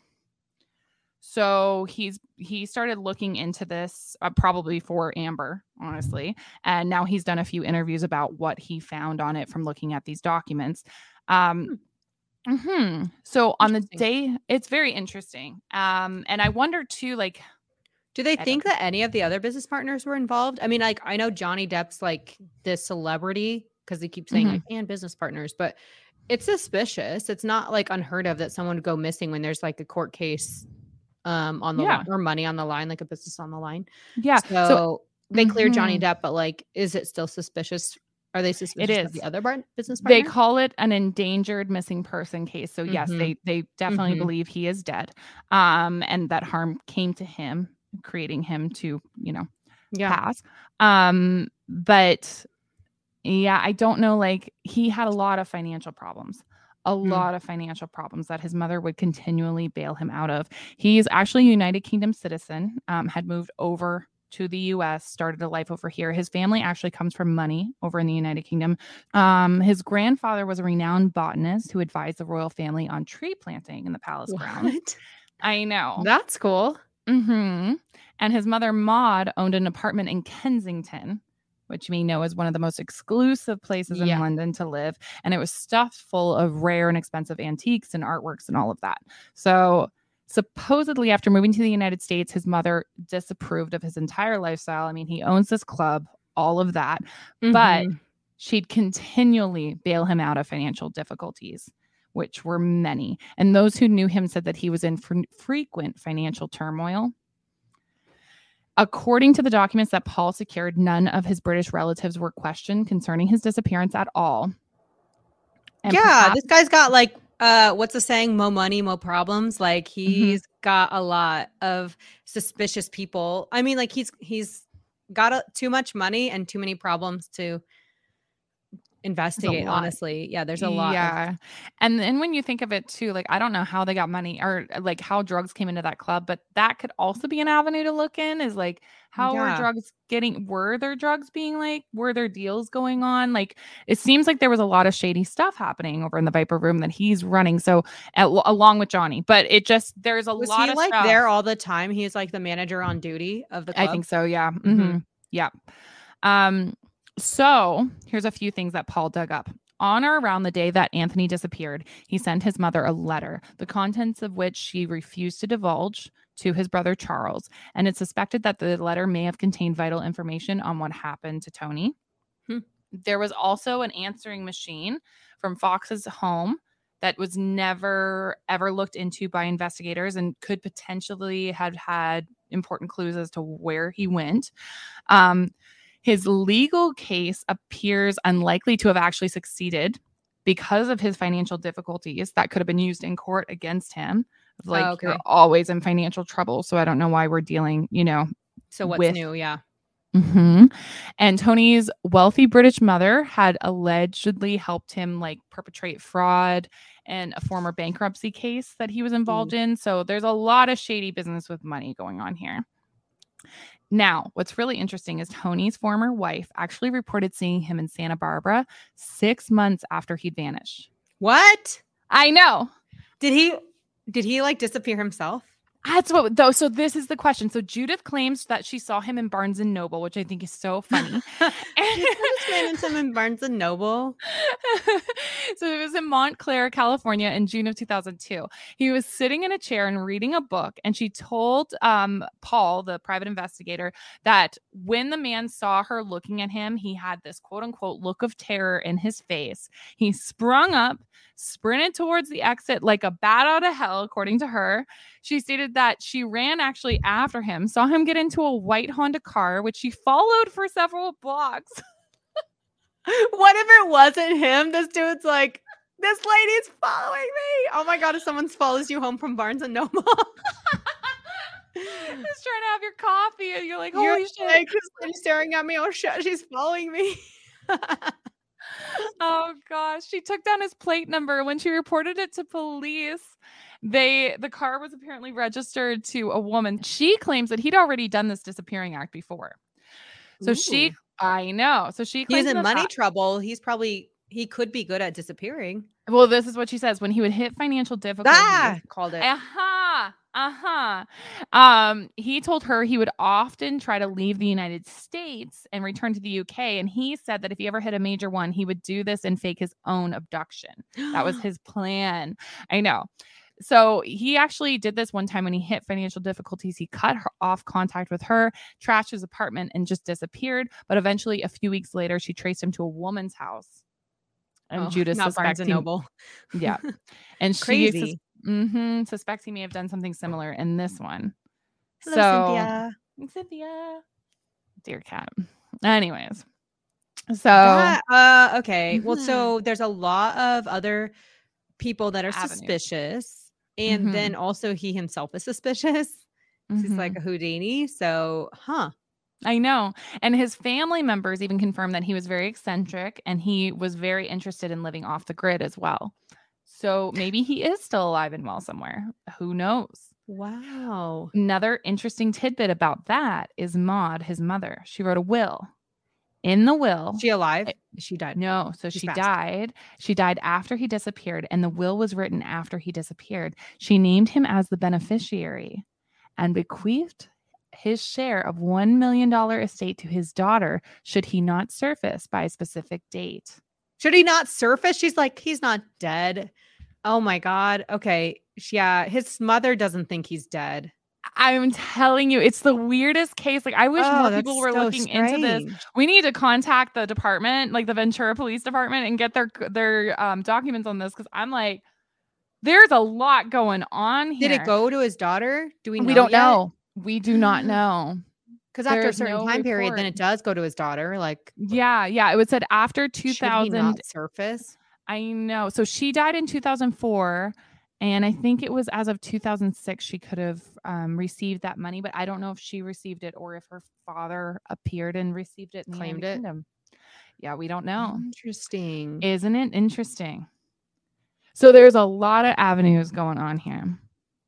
B: So he's he started looking into this uh, probably for Amber, honestly. And now he's done a few interviews about what he found on it from looking at these documents. Um, mm-hmm. So on the day, it's very interesting. Um, and I wonder too, like,
C: do they think that any of the other business partners were involved? I mean, like, I know Johnny Depp's like this celebrity because they keep saying mm-hmm. like, and business partners, but it's suspicious. It's not like unheard of that someone would go missing when there's like a court case um, on the
B: yeah.
C: line or money on the line, like a business on the line.
B: Yeah.
C: So, so they cleared mm-hmm. Johnny Depp, but like, is it still suspicious? Are they suspicious
B: it is.
C: of the other bar- business partner?
B: They call it an endangered missing person case. So yes, mm-hmm. they they definitely mm-hmm. believe he is dead, um, and that harm came to him, creating him to, you know,
C: yeah.
B: pass. Um, but yeah, I don't know. Like, he had a lot of financial problems, a mm. lot of financial problems that his mother would continually bail him out of. He's actually a United Kingdom citizen, um, had moved over to the U S, started a life over here. His family actually comes from money over in the United Kingdom. Um, his grandfather was a renowned botanist who advised the royal family on tree planting in the palace
C: what?
B: grounds. I know.
C: That's cool.
B: Mm-hmm. And his mother, Maud, owned an apartment in Kensington which we know is one of the most exclusive places in
C: Yeah.
B: London to live. And it was stuffed full of rare and expensive antiques and artworks and all of that. So supposedly after moving to the United States, his mother disapproved of his entire lifestyle. I mean, he owns this club, all of that, but
C: Mhm.
B: she'd continually bail him out of financial difficulties, which were many. And those who knew him said that he was in fre- frequent financial turmoil. According to the documents that Paul secured, none of his British relatives were questioned concerning his disappearance at all. And
C: yeah,
B: perhaps-
C: this guy's got like uh what's the saying? Mo money, mo problems. Like he's
B: Mm-hmm.
C: got a lot of suspicious people. I mean, like he's he's got a, too much money and too many problems to investigate.
B: lot.
C: Honestly, yeah, there's a lot. Of,
B: Yeah. And then when you think of it too, like, I don't know how they got money or like how drugs came into that club, but that could also be an avenue to look in is like, how were
C: Yeah.
B: drugs getting, were there drugs being like, were there deals going on? Like, it seems like there was a lot of shady stuff happening over in the Viper Room that he's running. So at, along with Johnny, but it just, there's a
C: was
B: lot
C: he
B: of
C: like
B: stuff.
C: there all the time? He's like the manager on duty of the club.
B: I think so. Yeah.
C: Mhm.
B: Mm-hmm. Yeah. Um, so here's a few things that Paul dug up. On or around the day that Anthony disappeared, he sent his mother a letter, the contents of which she refused to divulge to his brother Charles. And it's suspected that the letter may have contained vital information on what happened to Tony.
C: Hmm.
B: There was also an answering machine from Fox's home that was never ever looked into by investigators and could potentially have had important clues as to where he went. Um, his legal case appears unlikely to have actually succeeded because of his financial difficulties that could have been used in court against him. Like,
C: Oh, okay.
B: you're always in financial trouble. So I don't know why we're dealing, you know.
C: So what's
B: with-
C: new? Yeah.
B: Mm-hmm. And Tony's wealthy British mother had allegedly helped him like perpetrate fraud and a former bankruptcy case that he was involved in. So there's a lot of shady business with money going on here. Now, what's really interesting is Tony's former wife actually reported seeing him in Santa Barbara six months after he'd vanished.
C: What
B: I know.
C: did he? Did he like disappear himself?
B: That's what though. So this is the question. So Judith claims that she saw him in Barnes and Noble, which I think is so funny.
C: This man and him in Barnes and Noble.
B: So it was in Montclair, California in June of two thousand two. He was sitting in a chair and reading a book, and she told um, Paul, the private investigator, that when the man saw her looking at him, he had this quote unquote look of terror in his face. He sprung up, sprinted towards the exit like a bat out of hell, according to her. She stated that she ran actually after him, saw him get into a white Honda car, which she followed for several blocks.
C: What if it wasn't him? This dude's like, this lady's following me. Oh my god, if someone follows you home from Barnes and Noble.
B: Just trying to have your coffee, and you're like, holy
C: You're
B: shit.
C: like, this lady's staring at me. Oh shit, she's following me.
B: Oh gosh, she took down his plate number when she reported it to police. They the car was apparently registered to a woman. She claims that he'd already done this disappearing act before. So she
C: Ooh.
B: I know. So she
C: He's
B: claims
C: in
B: that
C: money
B: that-
C: trouble. He's probably he could be good at disappearing.
B: Well, this is what she says. When he would hit financial difficulties.
C: Ah, called it.
B: Uh-huh. Uh-huh. Um, he told her he would often try to leave the United States and return to the U K. And he said that if he ever hit a major one, he would do this and fake his own abduction. That was his plan. I know. So he actually did this one time when he hit financial difficulties. He cut her off contact with her, trashed his apartment, and just disappeared. But eventually, a few weeks later, she traced him to a woman's house. And
C: Oh,
B: Judas
C: not Barnes
B: suspects
C: and
B: he,
C: Noble.
B: yeah, and she
C: Crazy.
B: sus- mm-hmm, suspects he may have done something similar in this one.
C: Hello,
B: so,
C: Cynthia.
B: Cynthia, dear cat. Anyways, so
C: That- uh, okay. Well,
B: Mhm.
C: so there's a lot of other people that are
B: Avenues.
C: suspicious, and
B: Mhm.
C: then also he himself is suspicious. He's
B: mhm.
C: like a Houdini. So, huh?
B: I know. And his family members even confirmed that he was very eccentric and he was very interested in living off the grid as well. So maybe he is still alive and well somewhere. Who knows?
C: Wow.
B: Another interesting tidbit about that is Maud, his mother. She wrote a will. In the will,
C: Is she alive?
B: I-
C: She died.
B: no, so
C: She's
B: she
C: passed.
B: died. She died after he disappeared, and the will was written after he disappeared. She named him as the beneficiary and bequeathed his share of one million dollars estate to his daughter should he not surface by a specific date.
C: Should he not surface? She's like, he's not dead. Oh my God. Okay. Yeah. His mother doesn't think he's dead.
B: I'm telling you, it's the weirdest case. Like, I wish
C: Oh,
B: more
C: that's
B: people were
C: so
B: looking into this.
C: strange.
B: We need to contact the department, like the Ventura Police Department, and get their their um, documents on this, because I'm like, there's a lot going on here.
C: Did it go to his daughter? Do we know?
B: We don't
C: yet?
B: know. We do not know.
C: Because after a
B: There's
C: certain
B: no
C: time period, then
B: report.
C: it does go to his daughter. Like,
B: Yeah, yeah. It was said after two
C: should he
B: thousand.
C: not surface?
B: I know. So she died in two thousand four. And I think it was as of two thousand six, she could have um, received that money, but I don't know if she received it or if her father appeared and received it and
C: Claimed it?
B: Kingdom. Yeah, we don't know.
C: Interesting.
B: Isn't it interesting? So there's a lot of avenues going on here.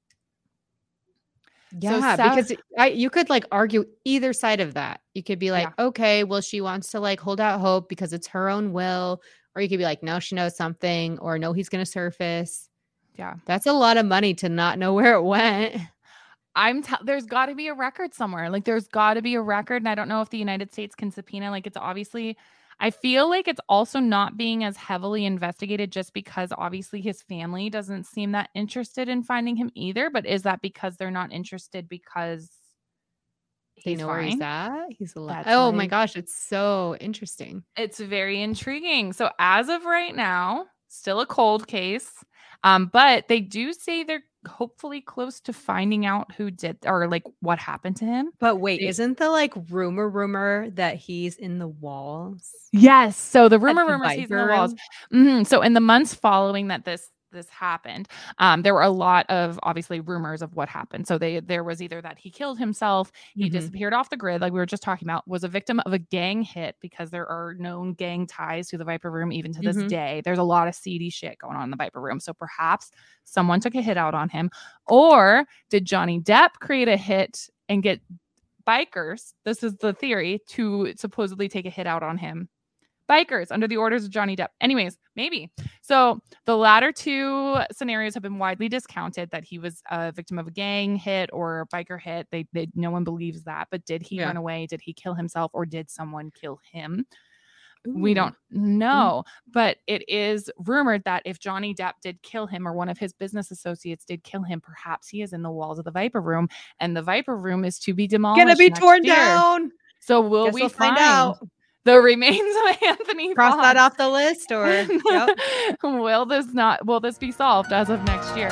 C: Yeah,
B: Seth-
C: because I, you could like argue either side of that. You could be like, okay, well, she wants to like hold out hope because it's her own will. Or you could be like, no, she knows something, or no, he's going to surface.
B: Yeah.
C: That's a lot of money to not know where it went.
B: I'm t- there's got to be a record somewhere. Like there's got to be a record. And I don't know if the United States can subpoena. Like it's obviously, I feel like it's also not being as heavily investigated just because obviously his family doesn't seem that interested in finding him either. But is that because they're not interested because
C: They
B: he's
C: know where he's
B: fine?
C: at. He's alive.
B: That's
C: Oh my
B: right.
C: gosh, it's so interesting.
B: It's very intriguing. So as of right now, still a cold case. Um, but they do say they're hopefully close to finding out who did or like what happened to him.
C: But wait,
B: They-
C: isn't the like rumor rumor that he's in the walls?
B: Yes. So the rumor
C: the
B: rumors he's in the
C: Viper
B: walls. Mhm. So in the months following that this this happened, um, there were a lot of obviously rumors of what happened. So they there was either that he killed himself, he
C: Mhm.
B: disappeared off the grid, like we were just talking about, was a victim of a gang hit because there are known gang ties to the Viper Room even to this
C: Mhm.
B: day. There's a lot of seedy shit going on in the Viper Room. So perhaps someone took a hit out on him, or did Johnny Depp create a hit and get bikers? This is the theory, to supposedly take a hit out on him. Bikers under the orders of Johnny Depp. Anyways, maybe. So the latter two scenarios have been widely discounted, that he was a victim of a gang hit or a biker hit. They, they no one believes that. But did he
C: Yeah.
B: run away? Did he kill himself, or did someone kill him? We
C: Ooh.
B: don't know. But it is rumored that if Johnny Depp did kill him, or one of his business associates did kill him, perhaps he is in the walls of the Viper Room, and the Viper Room is to be demolished.
C: Gonna be
B: next
C: torn
B: year.
C: down.
B: So will
C: Guess
B: we
C: we'll
B: find,
C: find out.
B: the remains of Anthony
C: Cross
B: Fox?
C: that off the list, or yep.
B: Will this not will this be solved as of next year?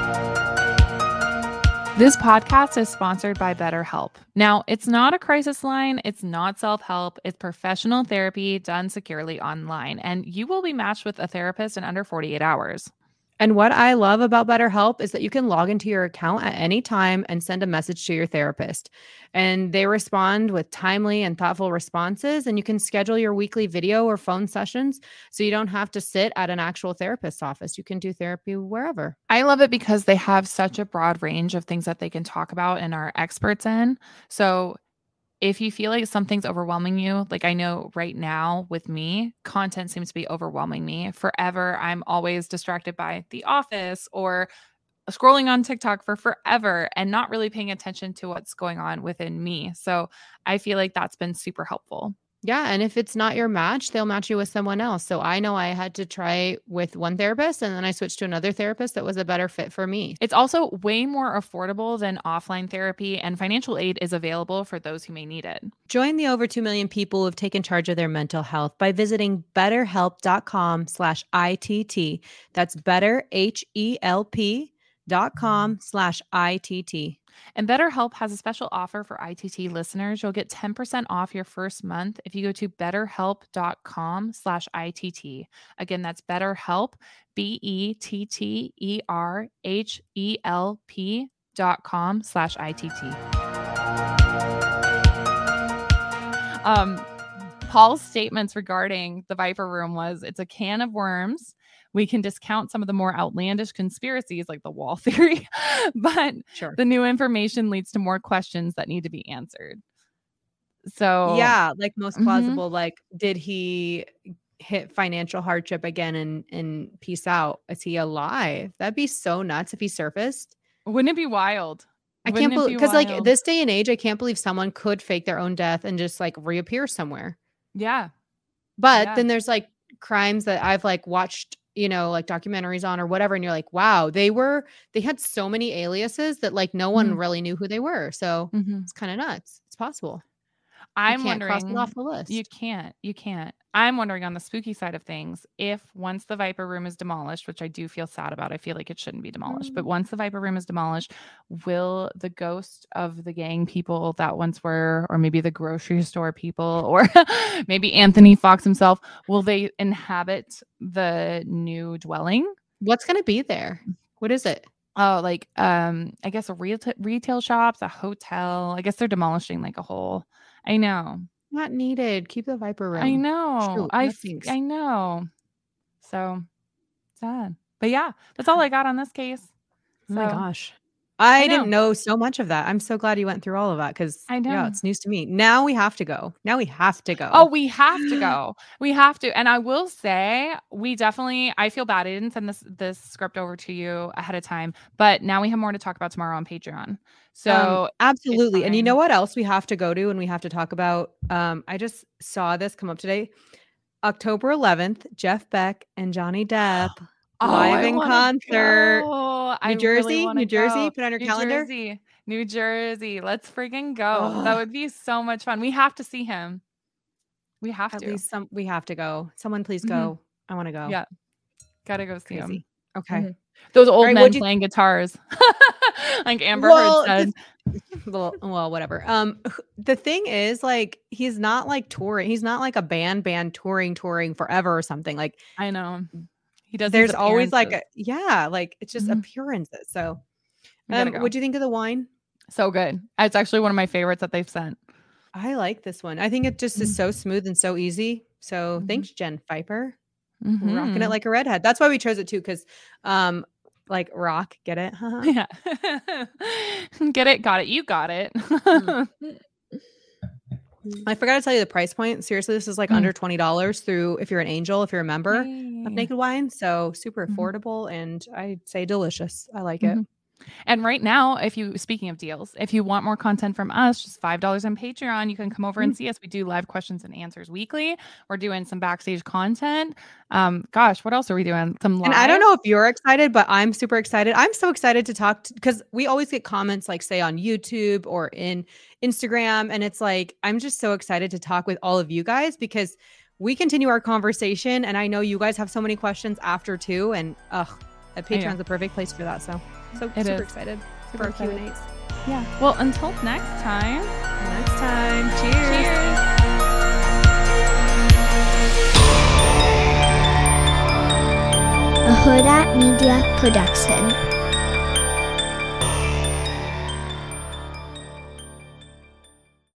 B: This podcast is sponsored by BetterHelp. Now, it's not a crisis line, it's not self-help, it's professional therapy done securely online, and you will be matched with a therapist in under forty-eight hours.
C: And what I love about BetterHelp is that you can log into your account at any time and send a message to your therapist. And they respond with timely and thoughtful responses. And you can schedule your weekly video or phone sessions so you don't have to sit at an actual therapist's office. You can do therapy wherever.
B: I love it because they have such a broad range of things that they can talk about and are experts in. So if you feel like something's overwhelming you, like I know right now with me, content seems to be overwhelming me. Forever, I'm always distracted by The Office or scrolling on TikTok for forever and not really paying attention to what's going on within me. So I feel like that's been super helpful.
C: Yeah. And if it's not your match, they'll match you with someone else. So I know I had to try with one therapist, and then I switched to another therapist that was a better fit for me.
B: It's also way more affordable than offline therapy, and financial aid is available for those who may need it.
C: Join the over two million people who have taken charge of their mental health by visiting betterhelp.com slash ITT. That's better, H E L P dot com slash ITT.
B: And BetterHelp has a special offer for I T T listeners. You'll get ten percent off your first month if you go to betterhelp.com slash ITT. Again, that's BetterHelp, B E T T E R H E L P dot com slash ITT. Um, Paul's statements regarding the Viper Room was, it's a can of worms. We can discount some of the more outlandish conspiracies like the wall theory, but
C: Sure.
B: the new information leads to more questions that need to be answered. So
C: Yeah, like most
B: Mhm.
C: plausible, like did he hit financial hardship again and and peace out? Is he alive? That'd be so nuts if he surfaced.
B: wouldn't it be wild?
C: I
B: Wouldn't
C: can't
B: it
C: believe
B: be
C: because like
B: wild?
C: this day and age, I can't believe someone could fake their own death and just like reappear somewhere.
B: Yeah.
C: But
B: Yeah.
C: then there's like crimes that I've like watched, you know, like documentaries on or whatever, and you're like, wow, they were they had so many aliases that like no one
B: Mhm.
C: really knew who they were. So
B: Mhm.
C: it's kind of nuts. It's possible.
B: I'm
C: you can't cross it
B: wondering.
C: off the list.
B: You can't. You can't. I'm wondering on the spooky side of things, if once the Viper Room is demolished, which I do feel sad about, I feel like it shouldn't be demolished, but
C: Mm.
B: once the Viper Room is demolished, will the ghost of the gang people that once were, or maybe the grocery store people, or maybe Anthony Fox himself, will they inhabit the new dwelling?
C: What's gonna be there? What is it?
B: Oh, like um, I guess a retail retail shops, a hotel. I guess they're demolishing like a whole. I know.
C: Not needed. Keep the Viper Room.
B: I know.
C: Shoot,
B: I
C: no
B: f-
C: thanks.
B: I know. So sad. But yeah, that's all I got on this case.
C: Oh my
B: So,
C: gosh. I,
B: I know.
C: didn't know so much of that. I'm so glad you went through all of that because
B: I know.
C: yeah, it's news to me. Now we have to go. Now we have to go.
B: Oh, we have to go. We have to. And I will say, we definitely, I feel bad I didn't send this this script over to you ahead of time, but now we have more to talk about tomorrow on Patreon. So
C: Um, absolutely. And you
B: fine.
C: know what else we have to go to and we have to talk about? Um, I just saw this come up today. October eleventh, Jeff Beck and Johnny Depp
B: Oh,
C: live
B: I
C: in
B: wanna
C: concert.
B: go. I
C: New
B: really
C: Jersey,
B: wanna
C: New Jersey,
B: go.
C: put it on your
B: New
C: calendar.
B: Jersey, New Jersey. Let's freaking go. That
C: Ugh.
B: would be so much fun. We have to see him. We have
C: At
B: to.
C: least some we have to go. Someone please
B: Mhm.
C: go. I want to go.
B: Yeah. Gotta go see him.
C: Crazy. Okay.
B: Mhm. Those old
C: right,
B: men
C: what'd you-
B: playing guitars. Like Amber
C: Well,
B: Heard said.
C: well, well, whatever. Um, the thing is, like, he's not like touring. He's not like a band, band touring, touring forever or something. Like,
B: I know. He does. these
C: there's always like a
B: appearances.
C: yeah, like it's just
B: Mhm.
C: appearances. So,
B: We gotta
C: um,
B: go.
C: what'd you think of the wine?
B: So good. It's actually one of my favorites that they've sent.
C: I like this one. I think it just is
B: Mhm.
C: so smooth and so easy. So
B: Mhm.
C: thanks, Jen Pfeiffer, rocking it
B: Mhm.
C: like a redhead. That's why we chose it too, because, um, like rock, get it? Haha.
B: Yeah. Get it? Got it. You got it.
C: Mm. I forgot to tell you the price point. Seriously, this is like
B: Mm.
C: under twenty dollars through if you're an angel, if you're a member of
B: Yay.
C: Naked Wine. So super
B: Mhm.
C: affordable and I'd say delicious. I like it.
B: Mhm. And right now, if you, speaking of deals, if you want more content from us, just five dollars on Patreon, you can come over and see us. We do live questions and answers weekly. We're doing some backstage content. Um, gosh, what else are we doing? Some live.
C: And I don't know if you're excited, but I'm super excited. I'm so excited to talk because we always get comments like say on YouTube or in Instagram. And it's like, I'm just so excited to talk with all of you guys because we continue our conversation. And I know you guys have so many questions after too. And ugh, Patreon's the perfect place for that. So, so
B: It
C: super
B: is.
C: excited
B: Super
C: for our Q
B: excited.
C: and A's.
B: Yeah. Well, until next time.
C: Next time. Cheers.
B: Cheers.
G: A Huda Media Production.